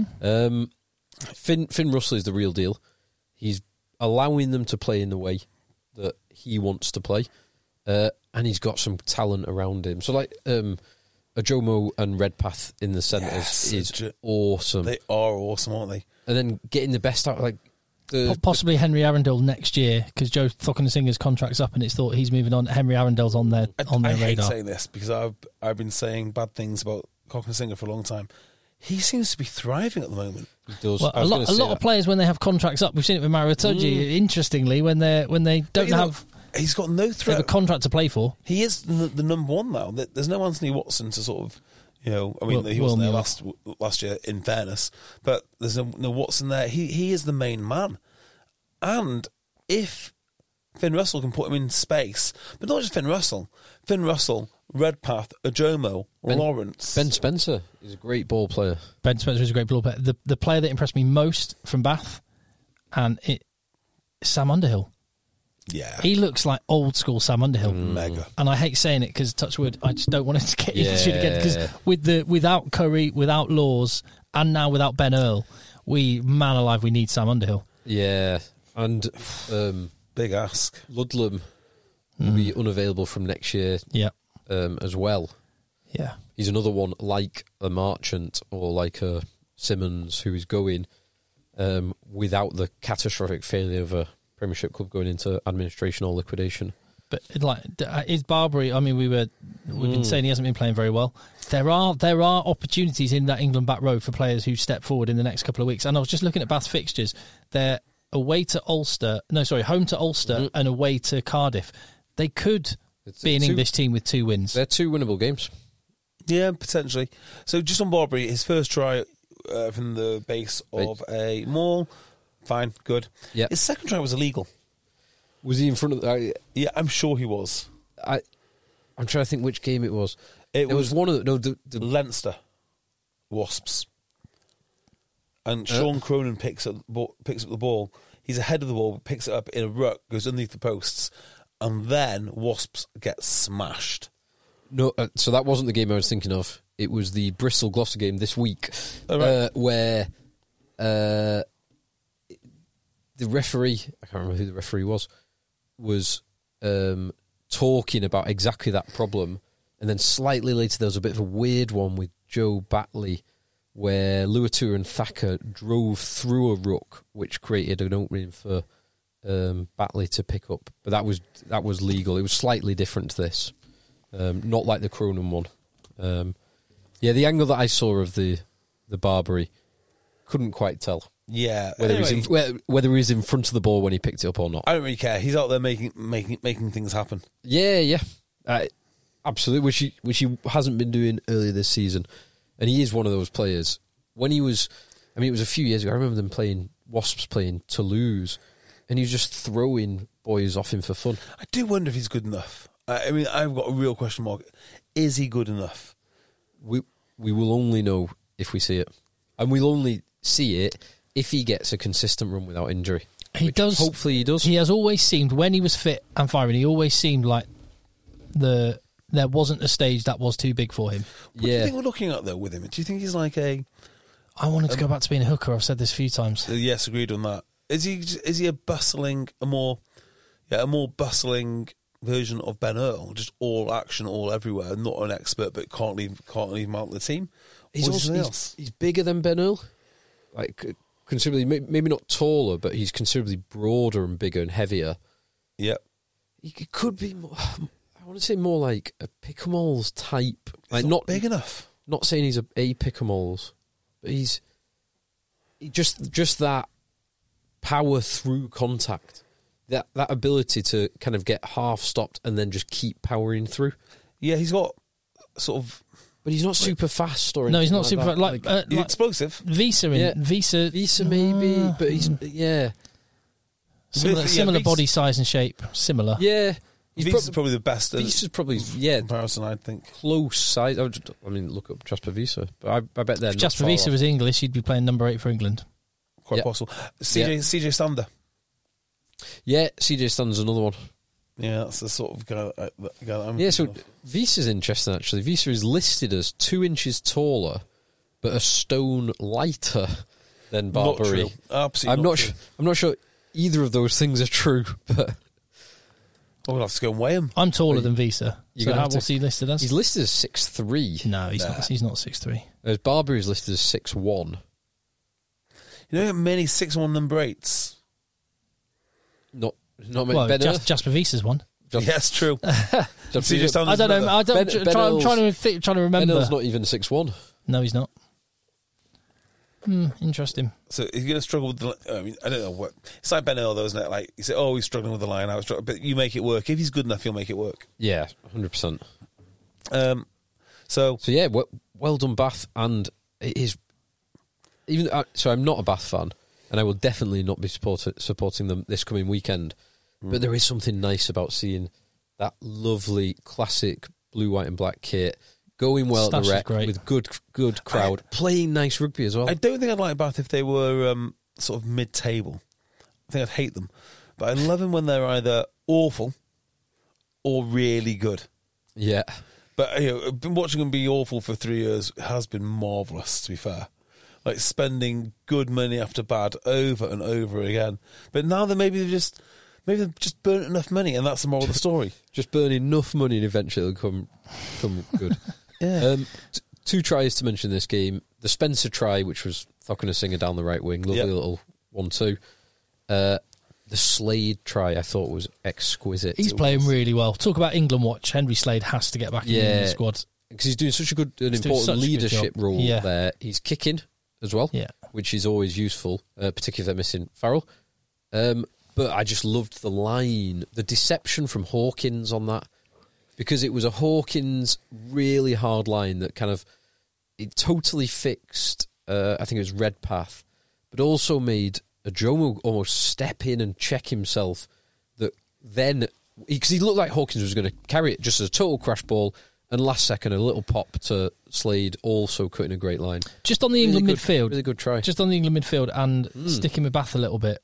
Finn Russell is the real deal. He's allowing them to play in the way that he wants to play, and he's got some talent around him. So like Ajomo and Redpath in the centres is awesome. They are awesome, aren't they? And then getting the best out, like possibly Henry Arundel next year, because Joe Thockensinger's contract's up and it's thought he's moving on. Henry Arendel's on their radar. I hate saying this because I've been saying bad things about Thockensinger for a long time. He seems to be thriving at the moment. He does. Well, a lot of players when they have contracts up, we've seen it with Mario Itoje. Interestingly, when they don't have, he's got no threat. They have a contract to play for. He is the number one now. There's no Anthony Watson to sort of, I mean, he wasn't there last year, in fairness, but there's no Watson there. He is the main man. And if Finn Russell can put him in space, but not just Finn Russell, Redpath, Ajomo, Lawrence. Ben Spencer is a great ball player. Ben Spencer is a great ball player. The player that impressed me most from Bath, and Sam Underhill. Yeah. He looks like old school Sam Underhill. Mega. And I hate saying it because, touch wood, I just don't want it to get injured again. Because without Curry, without Laws, and now without Ben Earl, we need Sam Underhill. Yeah. And big ask. Ludlam will be unavailable from next year as well. Yeah. He's another one like a Marchant or like a Simmons who is going without the catastrophic failure of a Premiership club going into administration or liquidation. But is Barbary? I mean, we've been saying he hasn't been playing very well. There are opportunities in that England back row for players who step forward in the next couple of weeks. And I was just looking at Bath fixtures. They're home to Ulster and away to Cardiff. They could be an English team with 2 wins. They're 2 winnable games. Yeah, potentially. So just on Barbary, his first try from the base of a maul. Fine, good. Yeah. His second try was illegal. Was he in front of yeah, I'm sure he was. I'm trying to think which game it was. It was one of the Leinster Wasps. And Sean Cronin picks up the ball. He's ahead of the ball, picks it up in a ruck, goes underneath the posts, and then Wasps get smashed. No, so that wasn't the game I was thinking of. It was the Bristol-Gloucester game this week, where the referee, I can't remember who the referee was talking about exactly that problem. And then slightly later, there was a bit of a weird one with Joe Batley, where Luatua and Thacker drove through a ruck, which created an opening for Batley to pick up. But that was legal. It was slightly different to this, not like the Cronin one. The angle that I saw of the Barbary, couldn't quite tell. Yeah, whether he's in front of the ball when he picked it up or not. I don't really care. He's out there making things happen. Yeah, absolutely. Which he hasn't been doing earlier this season, and he is one of those players. When he was, it was a few years ago. I remember them playing Wasps playing Toulouse, and he was just throwing boys off him for fun. I do wonder if he's good enough. I've got a real question mark. Is he good enough? We will only know if we see it, and we'll only see it if he gets a consistent run without injury. He does. Hopefully he does. He has always seemed, when he was fit and firing, he always seemed like there wasn't a stage that was too big for him. What do you think we're looking at, though, with him? Do you think he's like I wanted to go back to being a hooker. I've said this a few times. Yes, agreed on that. Is he a more bustling version of Ben Earl? Just all action, all everywhere, not an expert, but can't leave him out of the team? He's bigger than Ben Earl. Like, considerably, maybe not taller, but he's considerably broader and bigger and heavier. Yep. He could be more, I want to say more like a Pickamoles type. Like not big enough. Not saying he's a Pickamoles, but he's just that power through contact. That ability to kind of get half stopped and then just keep powering through. Yeah, he's got sort of... But he's not super fast or anything. No, he's not super fast. He's explosive. Visa maybe, but he's similar body size and shape. Similar. Yeah. Visa's probably the best. Visa's probably comparison, I think. Close size. Look up Jasper Visa. But I bet they're if Jasper Visa was English, he'd be playing number 8 for England. Quite possible. CJ Stander. Yeah, CJ Stander's another one. Yeah, that's the sort of guy that I'm Yeah, so thinking of. Wiese interesting, actually. Wiese is listed as 2 inches taller, but a stone lighter than Not Barbary. true. Absolutely I'm not sure either of those things are true, but we'll have to go and weigh him. I'm taller than Visa. You're So gonna have what's to- he listed as? he's listed as 6'3". No, he's not. He's not 6'3". Whereas Barbary is listed as 6'1". You know how many 6'1" number 8s? Not many. Well, Ben Earth. Jasper Visa's one. Yes, true. Just- See, just I don't know. I don't. Ben I'm Earl's- trying to Ben remember. Earl's not even 6'1". No, he's not. Interesting. So he's going to struggle with the. I mean, I don't know what. It's like Ben Earl, though, isn't it? Like you say, oh, he's struggling with the line out, but you make it work. If he's good enough, he'll make it work. Yeah, 100%. So So yeah, well done, Bath, and it is. Even so, I'm not a Bath fan, and I will definitely not be supporting them this coming weekend. But there is something nice about seeing that lovely classic blue, white, and black kit going well Stash at is the Rec great. with good crowd, playing nice rugby as well. I don't think I'd like Bath if they were sort of mid-table. I think I'd hate them. But I love them when they're either awful or really good. Yeah, But I've been watching them be awful for 3 years. It has been marvellous, to be fair. Like spending good money after bad over and over again. But now that maybe they've just burnt enough money, and that's the moral of the story. just burn enough money and eventually it'll come good. Yeah. 2 tries to mention this game. The Spencer try, which was Singer down the right wing, lovely Yep. little 1-2. The Slade try I thought was exquisite. He's playing really well. Talk about England watch. Henry Slade has to get back in the squad. because he's doing such an doing such important a good leadership job. role Yeah. there. He's kicking as well, Yeah. which is always useful, particularly if they're missing Farrell. But I just loved the line, the deception from Hawkins on that, because it was a Hawkins really hard line that kind of it totally fixed. I think it was Redpath, but also made a Jomo almost step in and check himself. That then because he looked like Hawkins was going to carry it just as a total crash ball. And last second, a little pop to Slade, also cutting a great line. Just on the Really England good- midfield. really good try. Just on the England midfield and sticking with Bath a little bit.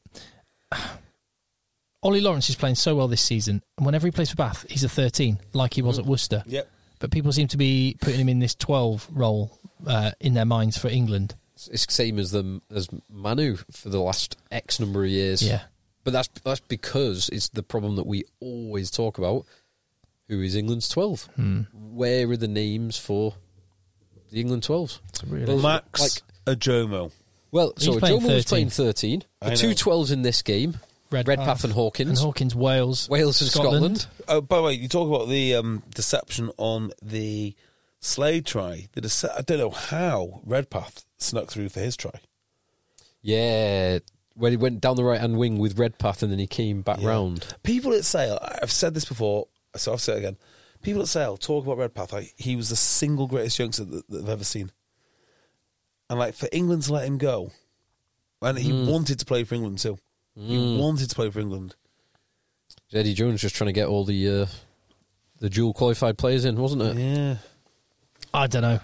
Ollie Lawrence is playing so well this season. And whenever he plays for Bath, he's a 13, like he was at Worcester. Yep. But people seem to be putting him in this 12 role in their minds for England. It's the same as Manu for the last X number of years. Yeah. But that's because it's the problem that we always talk about. Who is England's 12? Where are the names for the England 12s? Really- Max Ajomo. Well, He's so playing Jomo was 13. playing 13. I The two know. 12s in this game, Redpath and Hawkins. And Hawkins, Wales. Wales and Scotland. Oh, by the way, you talk about the deception on the Slade try. I don't know how Redpath snuck through for his try. Yeah, when he went down the right-hand wing with Redpath and then he came back round. People at Sale, I've said this before, so I'll say it again. People at Sale talk about Redpath like he was the single greatest youngster that they've ever seen. And like for England to let him go, and he wanted to play for England too. He wanted to play for England. Eddie Jones just trying to get all the dual qualified players in, wasn't it? Yeah. I don't know.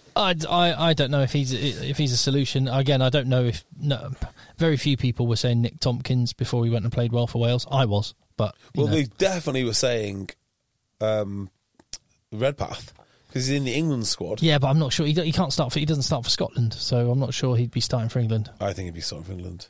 I don't know if he's a solution. Again, I don't know if very few people were saying Nick Tompkins before he went and played well for Wales. I was, but you Well, know. they definitely were saying Redpath because he's in the England squad. Yeah, but I'm not sure he can't start for. He doesn't start for Scotland, so I'm not sure he'd be starting for England. I think he'd be starting for England.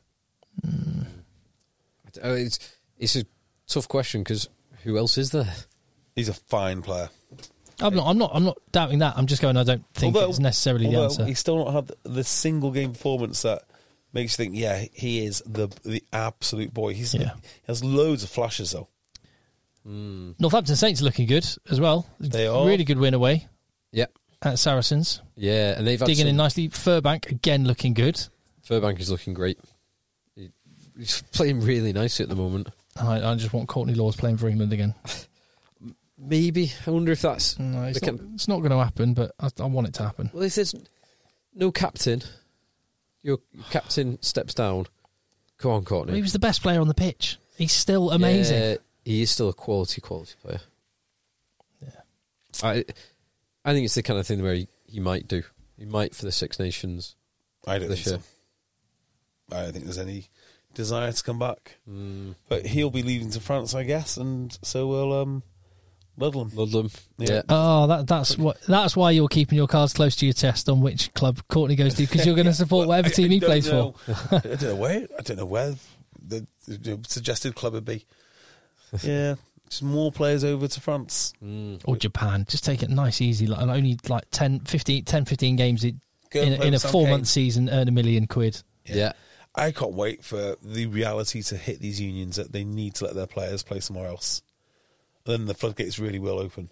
It's a tough question because who else is there? He's a fine player. I'm not doubting that. I'm just going. I don't think it's necessarily the answer. He's still not had the single game performance that makes you think, yeah, he is the absolute boy. He has loads of flashes though. Northampton Saints are looking good as well. They are. Really good win away Yeah, at Saracens. yeah, and they've had Digging in nicely. Furbank again looking good. Furbank is looking great. He's playing really nicely at the moment. I just want Courtney Laws playing for England again. Maybe I wonder if that's No, it's the not going to happen, but I want it to happen. Well, if there's no captain, your captain steps down. Come on, Courtney. He was the best player on the pitch. He's still amazing. Yeah, he is still a quality player. Yeah. I think it's the kind of thing where he might do. He might for the Six Nations I don't this think year. so. I don't think there's any desire to come back. But he'll be leaving to France, I guess, and so will Ludlam. Yeah. Oh, that's why you're keeping your cards close to your chest on which club Courtney goes to, because you're going to support whatever team he plays for. I don't know where the suggested club would be. Yeah, just more players over to France or Japan. Just take it nice, easy, like only like 10, 15 games in a 4-month season, earn £1 million. Yeah. I can't wait for the reality to hit these unions that they need to let their players play somewhere else. Then the floodgates really will open.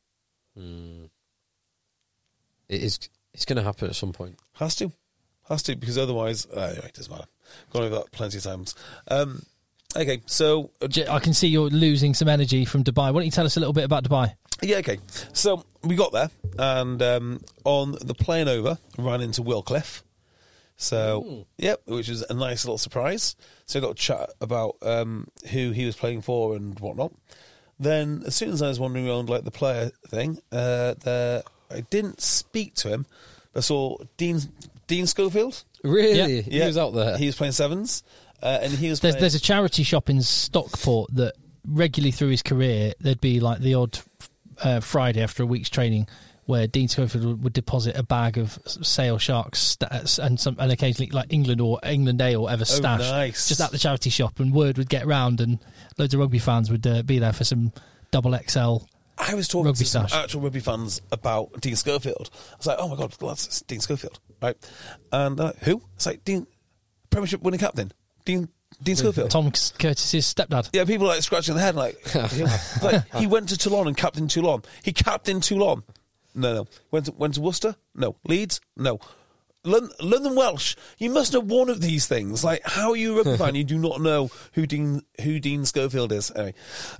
It's going to happen at some point. Has to, because otherwise, anyway, it doesn't matter. Gone over that plenty of times. Okay, so I can see you're losing some energy from Dubai. Why don't you tell us a little bit about Dubai? Yeah, okay. So we got there, and on the plane over, ran into Will Cliff. So, yep, which was a nice little surprise. So I got to chat about who he was playing for and whatnot. Then, as soon as I was wandering around like the player thing, I didn't speak to him. I saw Dean Schofield. Really? Yeah. He was out there. He was playing sevens, and he was. There's a charity shop in Stockport that regularly through his career there'd be like the odd Friday after a week's training where Dean Schofield would deposit a bag of Sale Sharks and occasionally like England or England A or whatever stash just at the charity shop, and word would get round and loads of rugby fans would be there for some XXL. I was talking to some actual rugby fans about Dean Schofield. I was like, oh my God, lads, it's Dean Schofield, right? And who? It's like Premiership winning captain, Dean Schofield. Tom Curtis's stepdad. Yeah, people like scratching their head like he went to Toulon and captained Toulon. He captained Toulon. No. Went to Worcester? No. Leeds? No. London Welsh. You must know one of these things. Like, how are you a rugby fan? You do not know who Dean Schofield is. Anyway,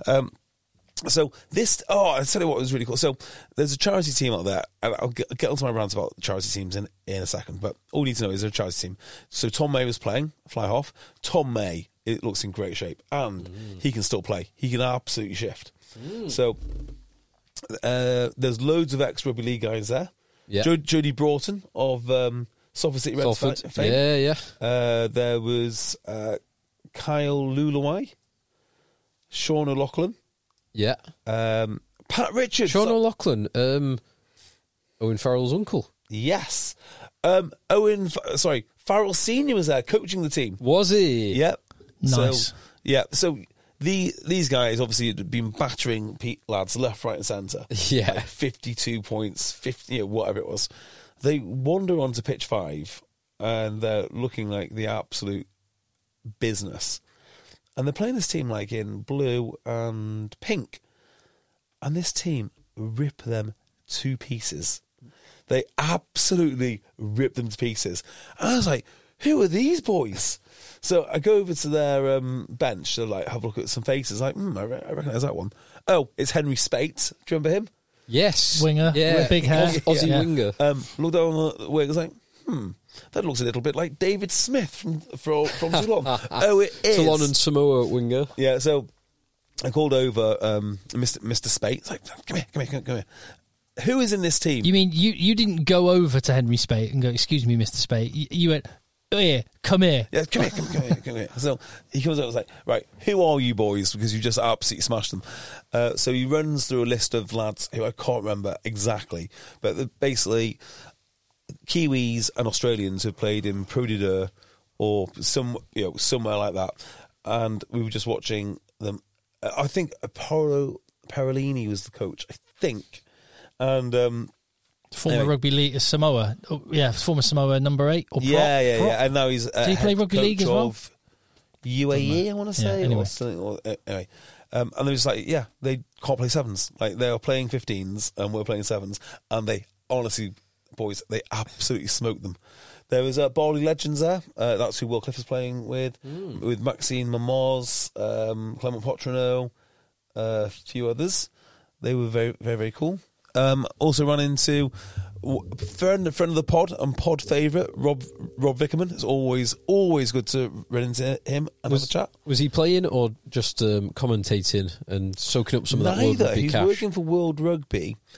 so this. Oh, I tell you what was really cool. So there's a charity team out there, and I'll get onto my rants about charity teams in a second. But all you need to know is there's a charity team. So Tom May was playing fly half. Tom May, it looks in great shape, and he can still play. He can absolutely shift. So. There's loads of ex-rugby league guys there. Yeah. Jody Broughton of Salford City Reds fame. Yeah. There was Kyle Lulawai, Sean O'Loughlin. Yeah. Pat Richards. Sean O'Loughlin, Owen Farrell's uncle. Yes. Farrell Senior was there coaching the team. Was he? Yep. Nice. So these guys obviously had been battering lads left, right, and centre. Yeah, like 52 points, 50, whatever it was. They wander onto pitch 5, and they're looking like the absolute business. And they're playing this team like in blue and pink, and this team rip them to pieces. They absolutely rip them to pieces. And I was like, who are these boys? So I go over to their bench to like have a look at some faces. Like, I recognise that one. Oh, it's Henry Spate. Do you remember him? Yes, winger, with big hair, Aussie winger. Looked down the wing. I was like, that looks a little bit like David Smith from Toulon. Oh, it is Toulon and Samoa winger. Yeah. So I called over Mr. Spate. It's like, come here. Who is in this team? You mean you didn't go over to Henry Spate and go, excuse me, Mr. Spate? You went, oh, yeah, come here. Yeah, come here. So he comes over and was like, right, who are you boys? Because you just absolutely smashed them. So he runs through a list of lads who I can't remember exactly, but they're basically Kiwis and Australians who played in Pro D2 or somewhere like that. And we were just watching them. I think Parolini was the coach, I think. And former rugby league Samoa, former Samoa number 8 or prop. Yeah. And now he's did he play rugby league as well? UAE, I want to say. Anyway. Anyway, and they're just like, they can't play sevens. Like they are playing 15s and we're playing sevens, and they honestly, boys, they absolutely smoked them. There was Barley Legends there. That's who Will Cliff is playing with Maxine Mamoz, Clement Potrino, a few others. They were very, very, very cool. Also run into friend of the pod and pod favourite Rob Vickerman. It's always good to run into him and have a chat. Was he playing or just commentating and soaking up some of that World Neither. Rugby He's cash? working for World Rugby,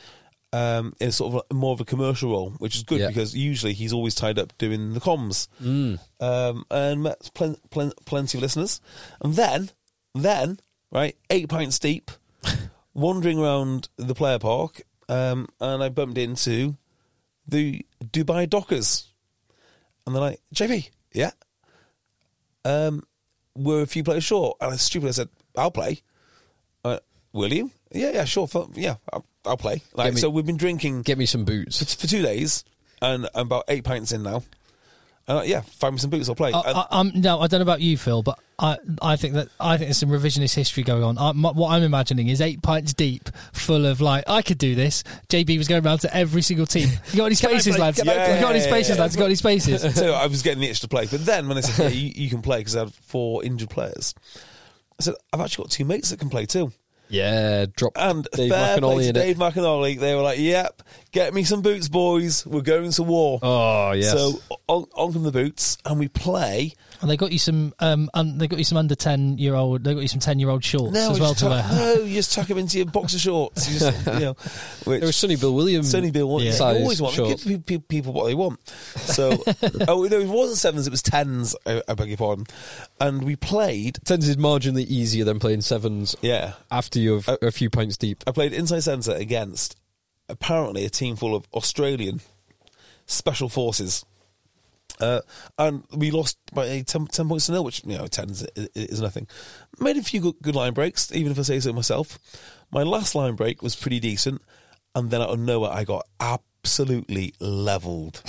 in sort of more of a commercial role, which is good because usually he's always tied up doing the comms. And met plenty of listeners. And then, right, 8 pints deep, wandering around the player park, and I bumped into the Dubai Dockers. And they're like, JB, yeah? We're a few players short. And I said, I'll play. Will you? Yeah, sure. I'll play. So we've been drinking. Get me some boots for 2 days, and I'm about 8 pints in now. Find me some boots. I'll play. No, I don't know about you, Phil, but I think there's some revisionist history going on. What I'm imagining is 8 pints deep, full of I could do this. JB was going around to every single team. You got any spaces, lads? You got any spaces, lads? You got any spaces? So I was getting the itch to play, but then when I said you can play because I had 4 injured players, I said I've actually got 2 mates that can play too. Yeah, drop and Dave McAnally in Dave McAnally. They were like, "Yep, get me some boots, boys. We're going to war." Oh yes. So on come the boots, and we play. And they got you some. They got you some under 10-year-old. They got you some 10-year-old shorts as well to wear. No, you just tuck them into your boxer shorts. There was Sonny Bill Williams. Sonny Bill Williams. Yeah. You always want to give people what they want. So, it wasn't 7s. It was 10s. I beg your pardon. And we played. 10s is marginally easier than playing 7s. Yeah. After you're a few pints deep. I played inside centre against apparently a team full of Australian special forces. And we lost by 10 points to 0, which 10 is nothing. Made a few good line breaks, even if I say so myself. My last line break was pretty decent, and then out of nowhere I got absolutely levelled.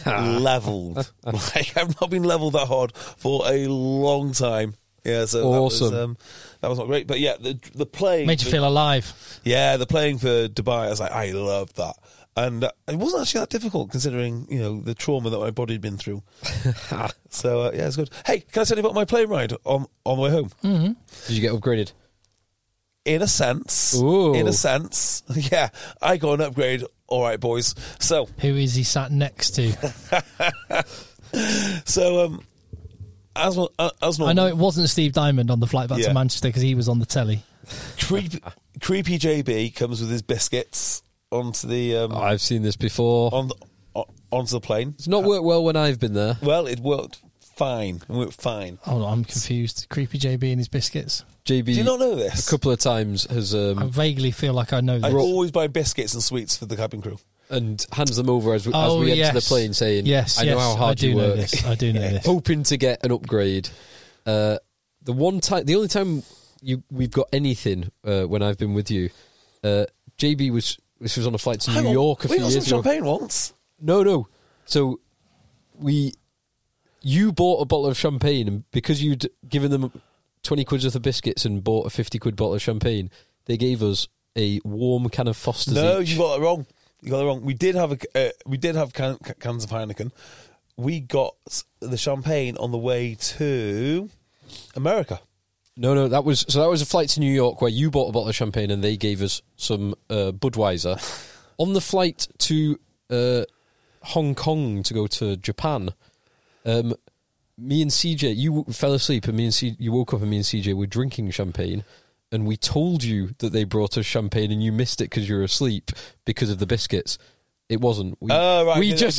I've not been levelled that hard for a long time. Yeah, so awesome. That was not great, but yeah, the playing made you feel alive. Yeah, the playing for Dubai, I was like, I loved that. And it wasn't actually that difficult considering, the trauma that my body had been through. So, it's good. Hey, can I tell you about my plane ride on the way home? Mm-hmm. Did you get upgraded? In a sense. Ooh. In a sense. Yeah, I got an upgrade. All right, boys. So. Who is he sat next to? So, as normal. I know it wasn't Steve Diamond on the flight back to Manchester because he was on the telly. Creepy JB comes with his biscuits onto the I've seen this before onto the plane. It's not worked well when I've been there. Well, it worked fine. Oh, I'm confused. Creepy JB and his biscuits. JB, do you not know this? A couple of times has I vaguely feel like I know this. I always buy biscuits and sweets for the cabin crew and hands them over as we enter the plane, saying, "Yes, I know how hard you work." I do know this. Hoping to get an upgrade. The only time we've got anything when I've been with you, JB was. This was on a flight to New York a few years ago. We got some champagne once. No. So you bought a bottle of champagne, and because you'd given them 20 quid worth of biscuits and bought a 50 quid bottle of champagne, they gave us a warm can of Foster's. No, each. you got it wrong. We did have cans of Heineken. We got the champagne on the way to America. No, that was a flight to New York where you bought a bottle of champagne and they gave us some Budweiser. On the flight to Hong Kong to go to Japan, me and CJ, you fell asleep and you woke up and me and CJ were drinking champagne, and we told you that they brought us champagne and you missed it because you were asleep because of the biscuits. It wasn't. So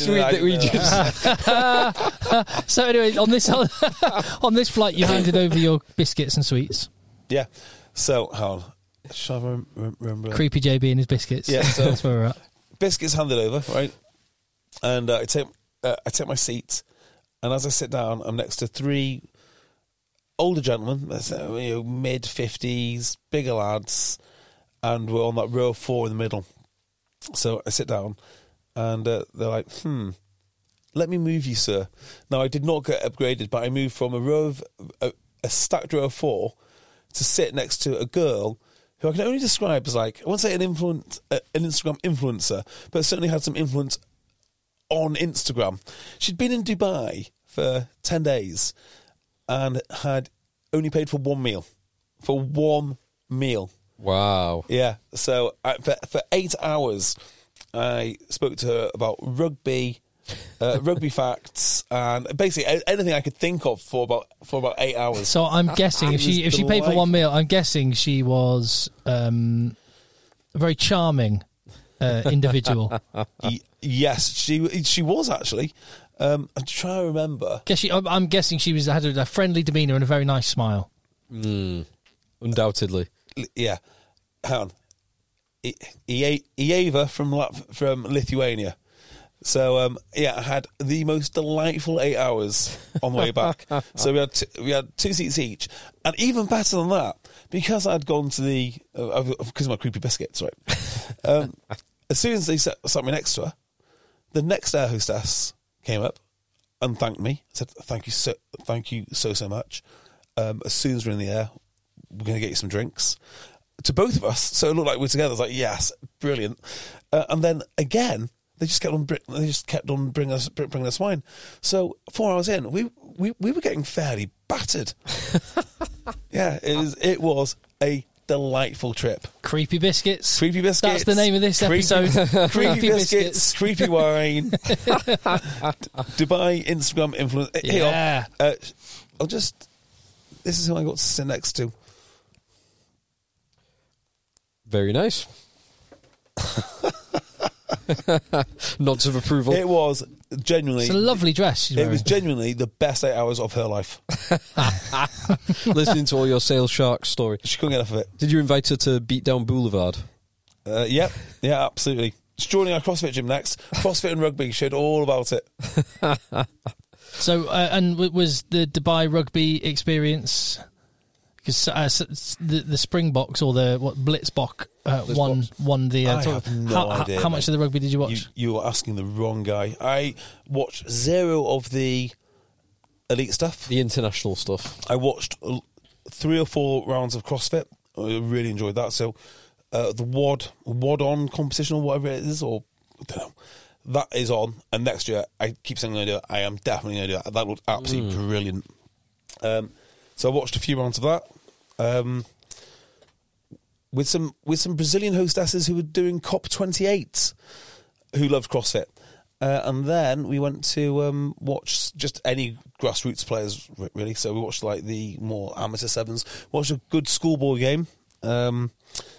anyway, on this flight, you handed over your biscuits and sweets. Yeah. So, hold on. Shall I remember? Creepy JB and his biscuits. Yeah, so that's where we're at. Biscuits handed over, right? And I take my seat, and as I sit down, I'm next to 3 older gentlemen, mid-50s, bigger lads, and we're on that row of 4 in the middle. So I sit down, and they're like, let me move you, sir. Now, I did not get upgraded, but I moved from a stacked row of 4 to sit next to a girl who I can only describe as I won't say an Instagram influencer, but certainly had some influence on Instagram. She'd been in Dubai for 10 days and had only paid for one meal. For one meal. Wow. Yeah. So for 8 hours, I spoke to her about rugby, rugby facts, and basically anything I could think of for about 8 hours. So I'm guessing if she paid for one meal, I'm guessing she was very charming. individual. Yes, she was actually. I'm trying to remember. I'm guessing she had a friendly demeanour and a very nice smile. Undoubtedly. Yeah. Hang on. Ieva from Lithuania. So I had the most delightful 8 hours on the way back. So we had 2 seats each, and even better than that, because I'd gone to because of my creepy biscuits, right? As soon as they sat me next to her, the next air hostess came up and thanked me. Said thank you so much. As soon as we're in the air, we're going to get you some drinks. To both of us, so it looked like we're together. I was like, yes, brilliant. And then again, they just kept on bringing us wine. So 4 hours in, we were getting fairly battered. Yeah, it was a delightful trip. Creepy biscuits. Creepy biscuits. That's the name of this episode. Creepy biscuits. Creepy wine. Dubai Instagram influence. Yeah. This is who I got to sit next to. Very nice. Nods of approval. It was genuinely... It's a lovely dress she's wearing. It was genuinely the best 8 hours of her life. Listening to all your Sales Sharks story. She couldn't get enough of it. Did you invite her to Beatdown Boulevard? Yep. Yeah, absolutely. She's joining our CrossFit gym next. CrossFit and rugby. She heard all about it. So, and was the Dubai rugby experience... Because the Springboks or the Blitzboks won the. I have no idea. How much of the rugby did you watch? You were asking the wrong guy. I watched 0 of the elite stuff. The international stuff. I watched 3 or 4 rounds of CrossFit. I really enjoyed that. So the WOD on competition or whatever it is, or I don't know, that is on. And next year, I keep saying I'm going to do it. I am definitely going to do that. That looked absolutely brilliant. So I watched a few rounds of that. With some Brazilian hostesses who were doing COP28, who loved CrossFit, and then we went to watch just any grassroots players really. So we watched like the more amateur sevens. Watched a good schoolboy game. 2 of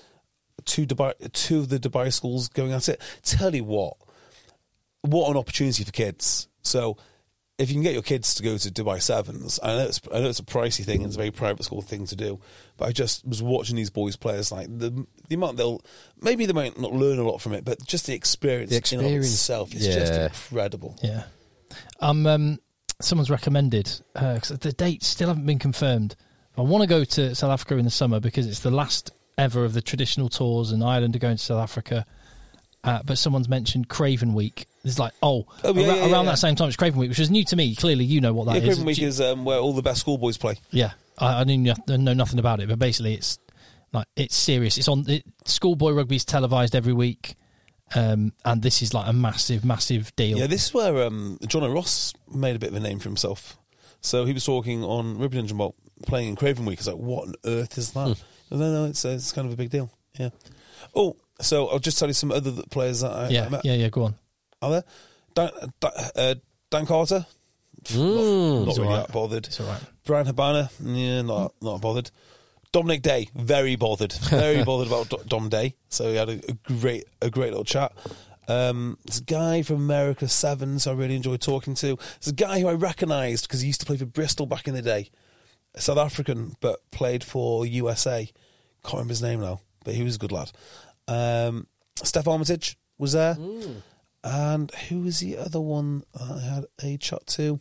the Dubai schools going at it. Tell you what an opportunity for kids. So if you can get your kids to go to Dubai Sevens, I know it's a pricey thing, it's a very private school thing to do, but I just was watching these boys players, like the amount they might not learn a lot from it, but just the experience in and of itself is just incredible. Yeah. Someone's recommended, because the dates still haven't been confirmed. I want to go to South Africa in the summer because it's the last ever of the traditional tours, and Ireland are going to South Africa. But someone's mentioned Craven Week. It's like, around that same time it's Craven Week, which is new to me. Clearly, you know what that is. Craven Week is where all the best schoolboys play. Yeah, I know nothing about it, but basically it's serious. It's on schoolboy rugby's televised every week, and this is like a massive, massive deal. Yeah, this is where John O'Ross made a bit of a name for himself. So he was talking on Rugby Engine about playing in Craven Week. It's like, what on earth is that? No, it's kind of a big deal. Yeah. Oh. So I'll just tell you some other players that I met. Yeah, go on. Are there? Dan Carter? Not really that bothered. It's all right. Brian Habana? Yeah, not bothered. Dominic Day? Very bothered. Very bothered about Dom Day. So we had a great little chat. There's a guy from America Sevens I really enjoyed talking to. There's a guy who I recognised because he used to play for Bristol back in the day. A South African, but played for USA. Can't remember his name now, but he was a good lad. Steph Armitage was there. And who was the other one I had a chat to?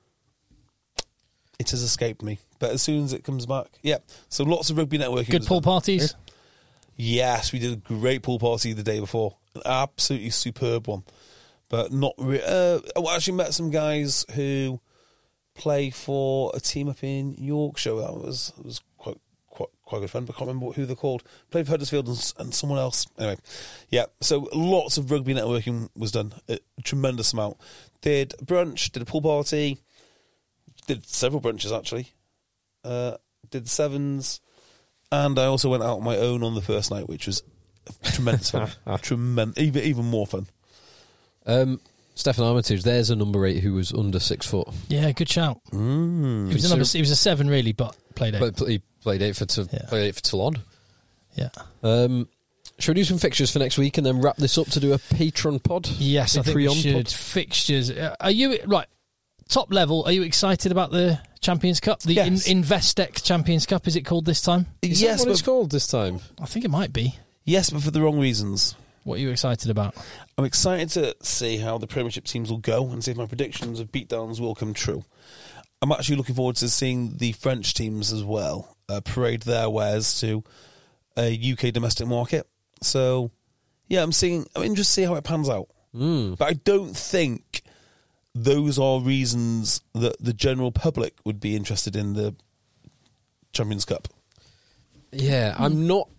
It has escaped me. But as soon as it comes back, yeah. So lots of rugby networking. Good pool parties? Yes, we did a great pool party the day before. An absolutely superb one. But not really. I actually met some guys who play for a team up in Yorkshire. That was quite good fun, but I can't remember who they're called. Played for Huddersfield and someone else. Anyway, yeah, so lots of rugby networking was done, a tremendous amount. Did brunch, did a pool party, did several brunches actually, did sevens, and I also went out on my own on the first night, which was tremendous fun. Even more fun. Stefan Armitage, there's a number 8 who was under 6 foot. Yeah, good shout. He was a 7 really, but played 8. But he played 8 for Toulon. Yeah. Should we do some fixtures for next week and then wrap this up to do a Patreon pod? Yes, I think we should. Pod? Fixtures. Are you, right, top level, are you excited about the Champions Cup? The Yes. Investec Champions Cup, is it called this time? Is Yes, that what it's but, called this time? I think it might be. yes, but for the wrong reasons. What are you excited about? I'm excited to see how the Premiership teams will go and see if my predictions of beatdowns will come true. I'm actually looking forward to seeing the French teams as well parade their wares to a UK domestic market. So, yeah, I'm interested to see how it pans out. But I don't think those are reasons that the general public would be interested in the Champions Cup. Yeah, I'm not...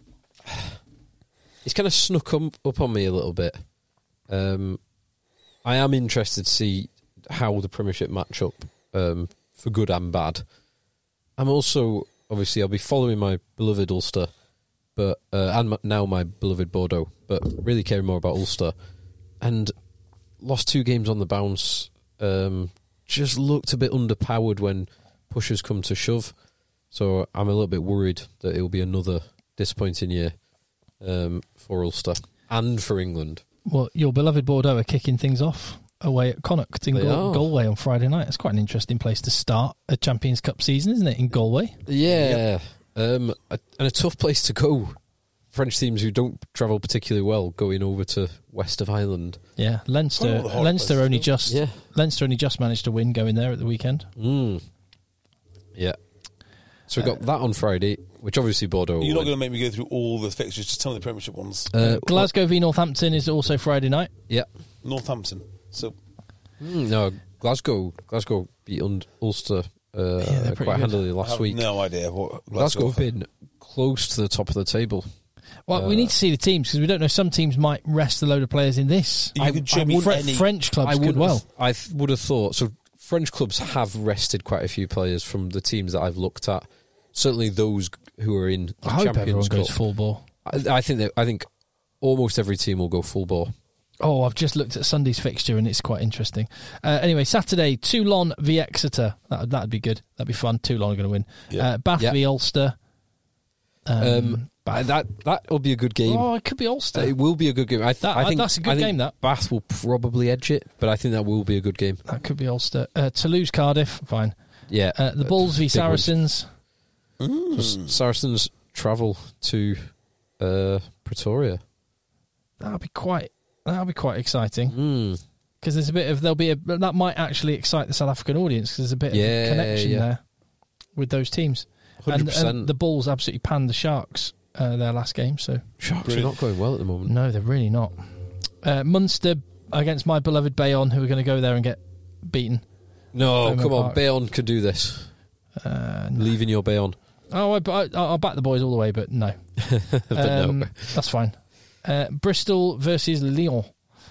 It's kind of snuck up on me a little bit. I am interested to see how the Premiership match up for good and bad. I'm also, obviously, I'll be following my beloved Ulster, but now my beloved Bordeaux, but really caring more about Ulster. And lost 2 games on the bounce. Just looked a bit underpowered when pushers come to shove. So I'm a little bit worried that it will be another disappointing year for Ulster and for England. Well, your beloved Bordeaux are kicking things off away at Connacht in Galway on Friday night. It's quite an interesting place to start a Champions Cup season, isn't it, in Galway? Yeah, and a tough place to go. French teams who don't travel particularly well going over to west of Ireland. Yeah, Leinster only just managed to win going there at the weekend. Yeah. So we got that on Friday, which obviously Bordeaux. You're not going to make me go through all the fixtures, just tell me the Premiership ones. Glasgow v Northampton is also Friday night. Yeah. Northampton. So no, Glasgow beat Ulster quite handily last week. No idea what Glasgow have been close to the top of the table. Well, we need to see the teams because we don't know. Some teams might rest a load of players in this. French clubs could well. I would have thought so. French clubs have rested quite a few players from the teams that I've looked at. Certainly those who are in the I hope everyone Champions Cup goes full bore. I think almost every team will go full bore. Oh, I've just looked at Sunday's fixture and it's quite interesting. Anyway, Saturday, Toulon v Exeter. That'd be good. That'd be fun. Toulon are going to win. Yeah. Bath v Ulster. That will be a good game. Oh, it could be Ulster. It will be a good game. I think that's a good game, that. Bath will probably edge it, but I think that will be a good game. That could be Ulster. Toulouse, Cardiff, fine. Yeah. The Bulls v Saracens. So Saracens travel to Pretoria. That'll be quite exciting. Because there's that might actually excite the South African audience because there's a bit of a connection there with those teams. 100%. And the Bulls absolutely panned the Sharks their last game. So Sharks are not going well at the moment. No, they're really not. Munster against my beloved Bayonne, who are going to go there and get beaten. No, Bowman come on, Park. Bayonne could do this. Leaving your Bayonne. Oh, I'll back the boys all the way, but no. But no. That's fine. Bristol versus Lyon.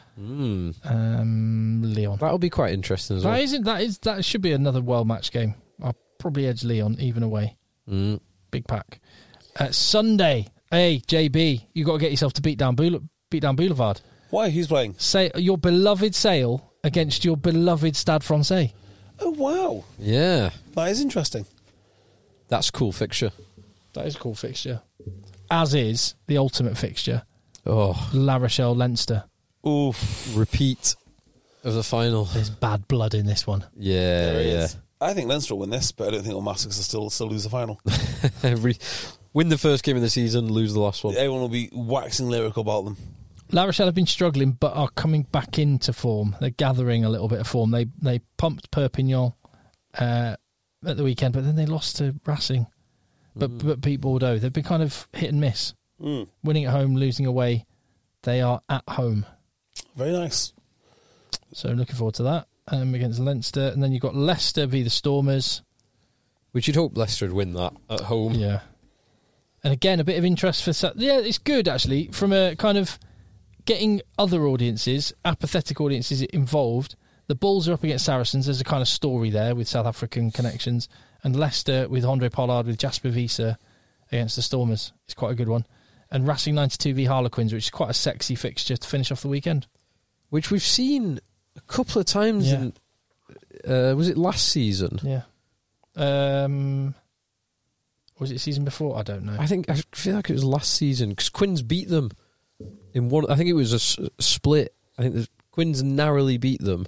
Lyon. That'll be quite interesting as well. That should be another well matched game. I'll probably edge Lyon even away. Big pack. Sunday, hey JB, you got to get yourself to beat down Boulevard. Why? Who's playing? Say your beloved Sale against your beloved Stade Francais. Oh wow! Yeah, That is interesting. that's a cool fixture. That is a cool fixture. As is the ultimate fixture. Oh, La Rochelle Leinster. Oof. repeat of the final. There's bad blood in this one. Yeah, There it yeah. is. I think Leinster will win this, but I don't think it'll matter because they'll still lose the final. Win the first game of the season, lose the last one. Everyone will be waxing lyrical about them. La Rochelle have been struggling but are coming back into form. They're gathering a little bit of form. They pumped Perpignan at the weekend, but then they lost to Racing. But beat Bordeaux. They've been kind of hit and miss. Winning at home, losing away. They are at home. Very nice. So looking forward to that against Leinster. And then you've got Leicester v the Stormers. Which you'd hope Leicester would win that at home. Yeah. And again, a bit of interest for... Yeah, it's good, actually, from a kind of getting other audiences, apathetic audiences involved. The Bulls are up against Saracens. There's a kind of story there with South African connections. And Leicester with Andre Pollard, with Jasper Wiese against the Stormers. It's quite a good one. And Racing 92 v Harlequins, which is quite a sexy fixture to finish off the weekend. Which we've seen a couple of times in... was it last season? Yeah. Was it the season before? I don't know. I feel like it was last season because Quins beat them in one. I think it was a split. I think the Quins narrowly beat them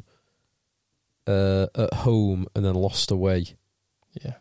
at home and then lost away. Yeah.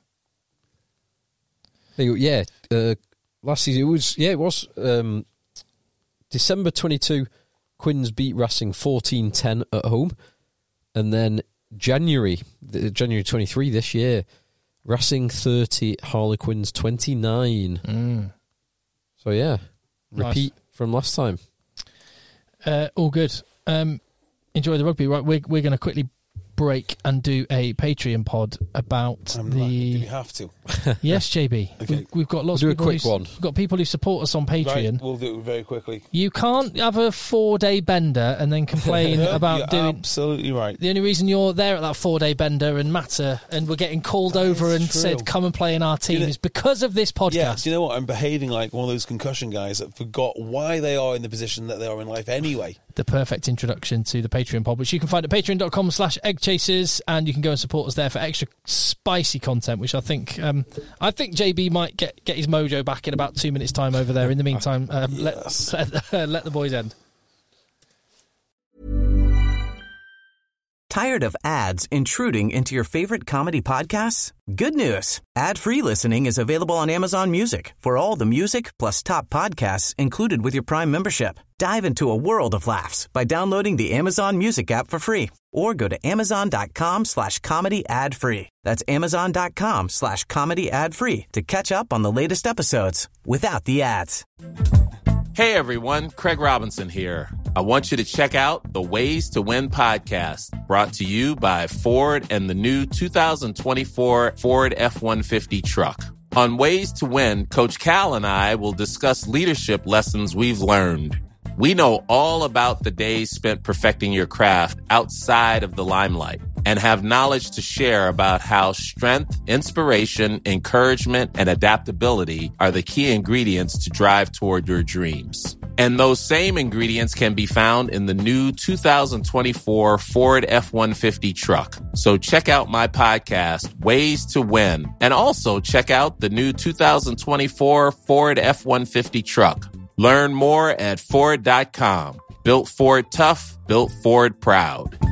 Last season it was December 22. Quins beat Racing 14-10 at home, and then January 23 this year, Racing 30, Harlequins 29. So yeah, repeat from last time. All good. Enjoy the rugby. Right, we're going to quickly break and do a Patreon pod about Do we have to? Yes, JB. Okay. We've got lots We'll of do people a quick one. We've got people who support us on Patreon. Right, we'll do it very quickly. You can't have a 4-day bender and then complain about You're doing. absolutely right. The only reason you're there at that 4-day bender and matter and we're getting called over and true. said come and play in our team is because of this podcast. Yeah, do you know what? I'm behaving like one of those concussion guys that forgot why they are in the position that they are in life anyway. The perfect introduction to the Patreon pod, which you can find at patreon.com/eggchasers, and you can go and support us there for extra spicy content, which I think JB might get his mojo back in about 2 minutes' time over there. In the meantime, Yes. let the boys end. Tired of ads intruding into your favorite comedy podcasts? Good news. Ad-free listening is available on Amazon Music for all the music plus top podcasts included with your Prime membership. Dive into a world of laughs by downloading the Amazon Music app for free or go to amazon.com/comedy ad-free. That's amazon.com/comedy ad-free to catch up on the latest episodes without the ads. Hey everyone, Craig Robinson here. I want you to check out the Ways to Win podcast, brought to you by Ford and the new 2024 Ford F-150 truck. On Ways to Win, Coach Cal and I will discuss leadership lessons we've learned. We know all about the days spent perfecting your craft outside of the limelight and have knowledge to share about how strength, inspiration, encouragement, and adaptability are the key ingredients to drive toward your dreams. And those same ingredients can be found in the new 2024 Ford F-150 truck. So check out my podcast, Ways to Win, and also check out the new 2024 Ford F-150 truck. Learn more at Ford.com. Built Ford tough, built Ford proud.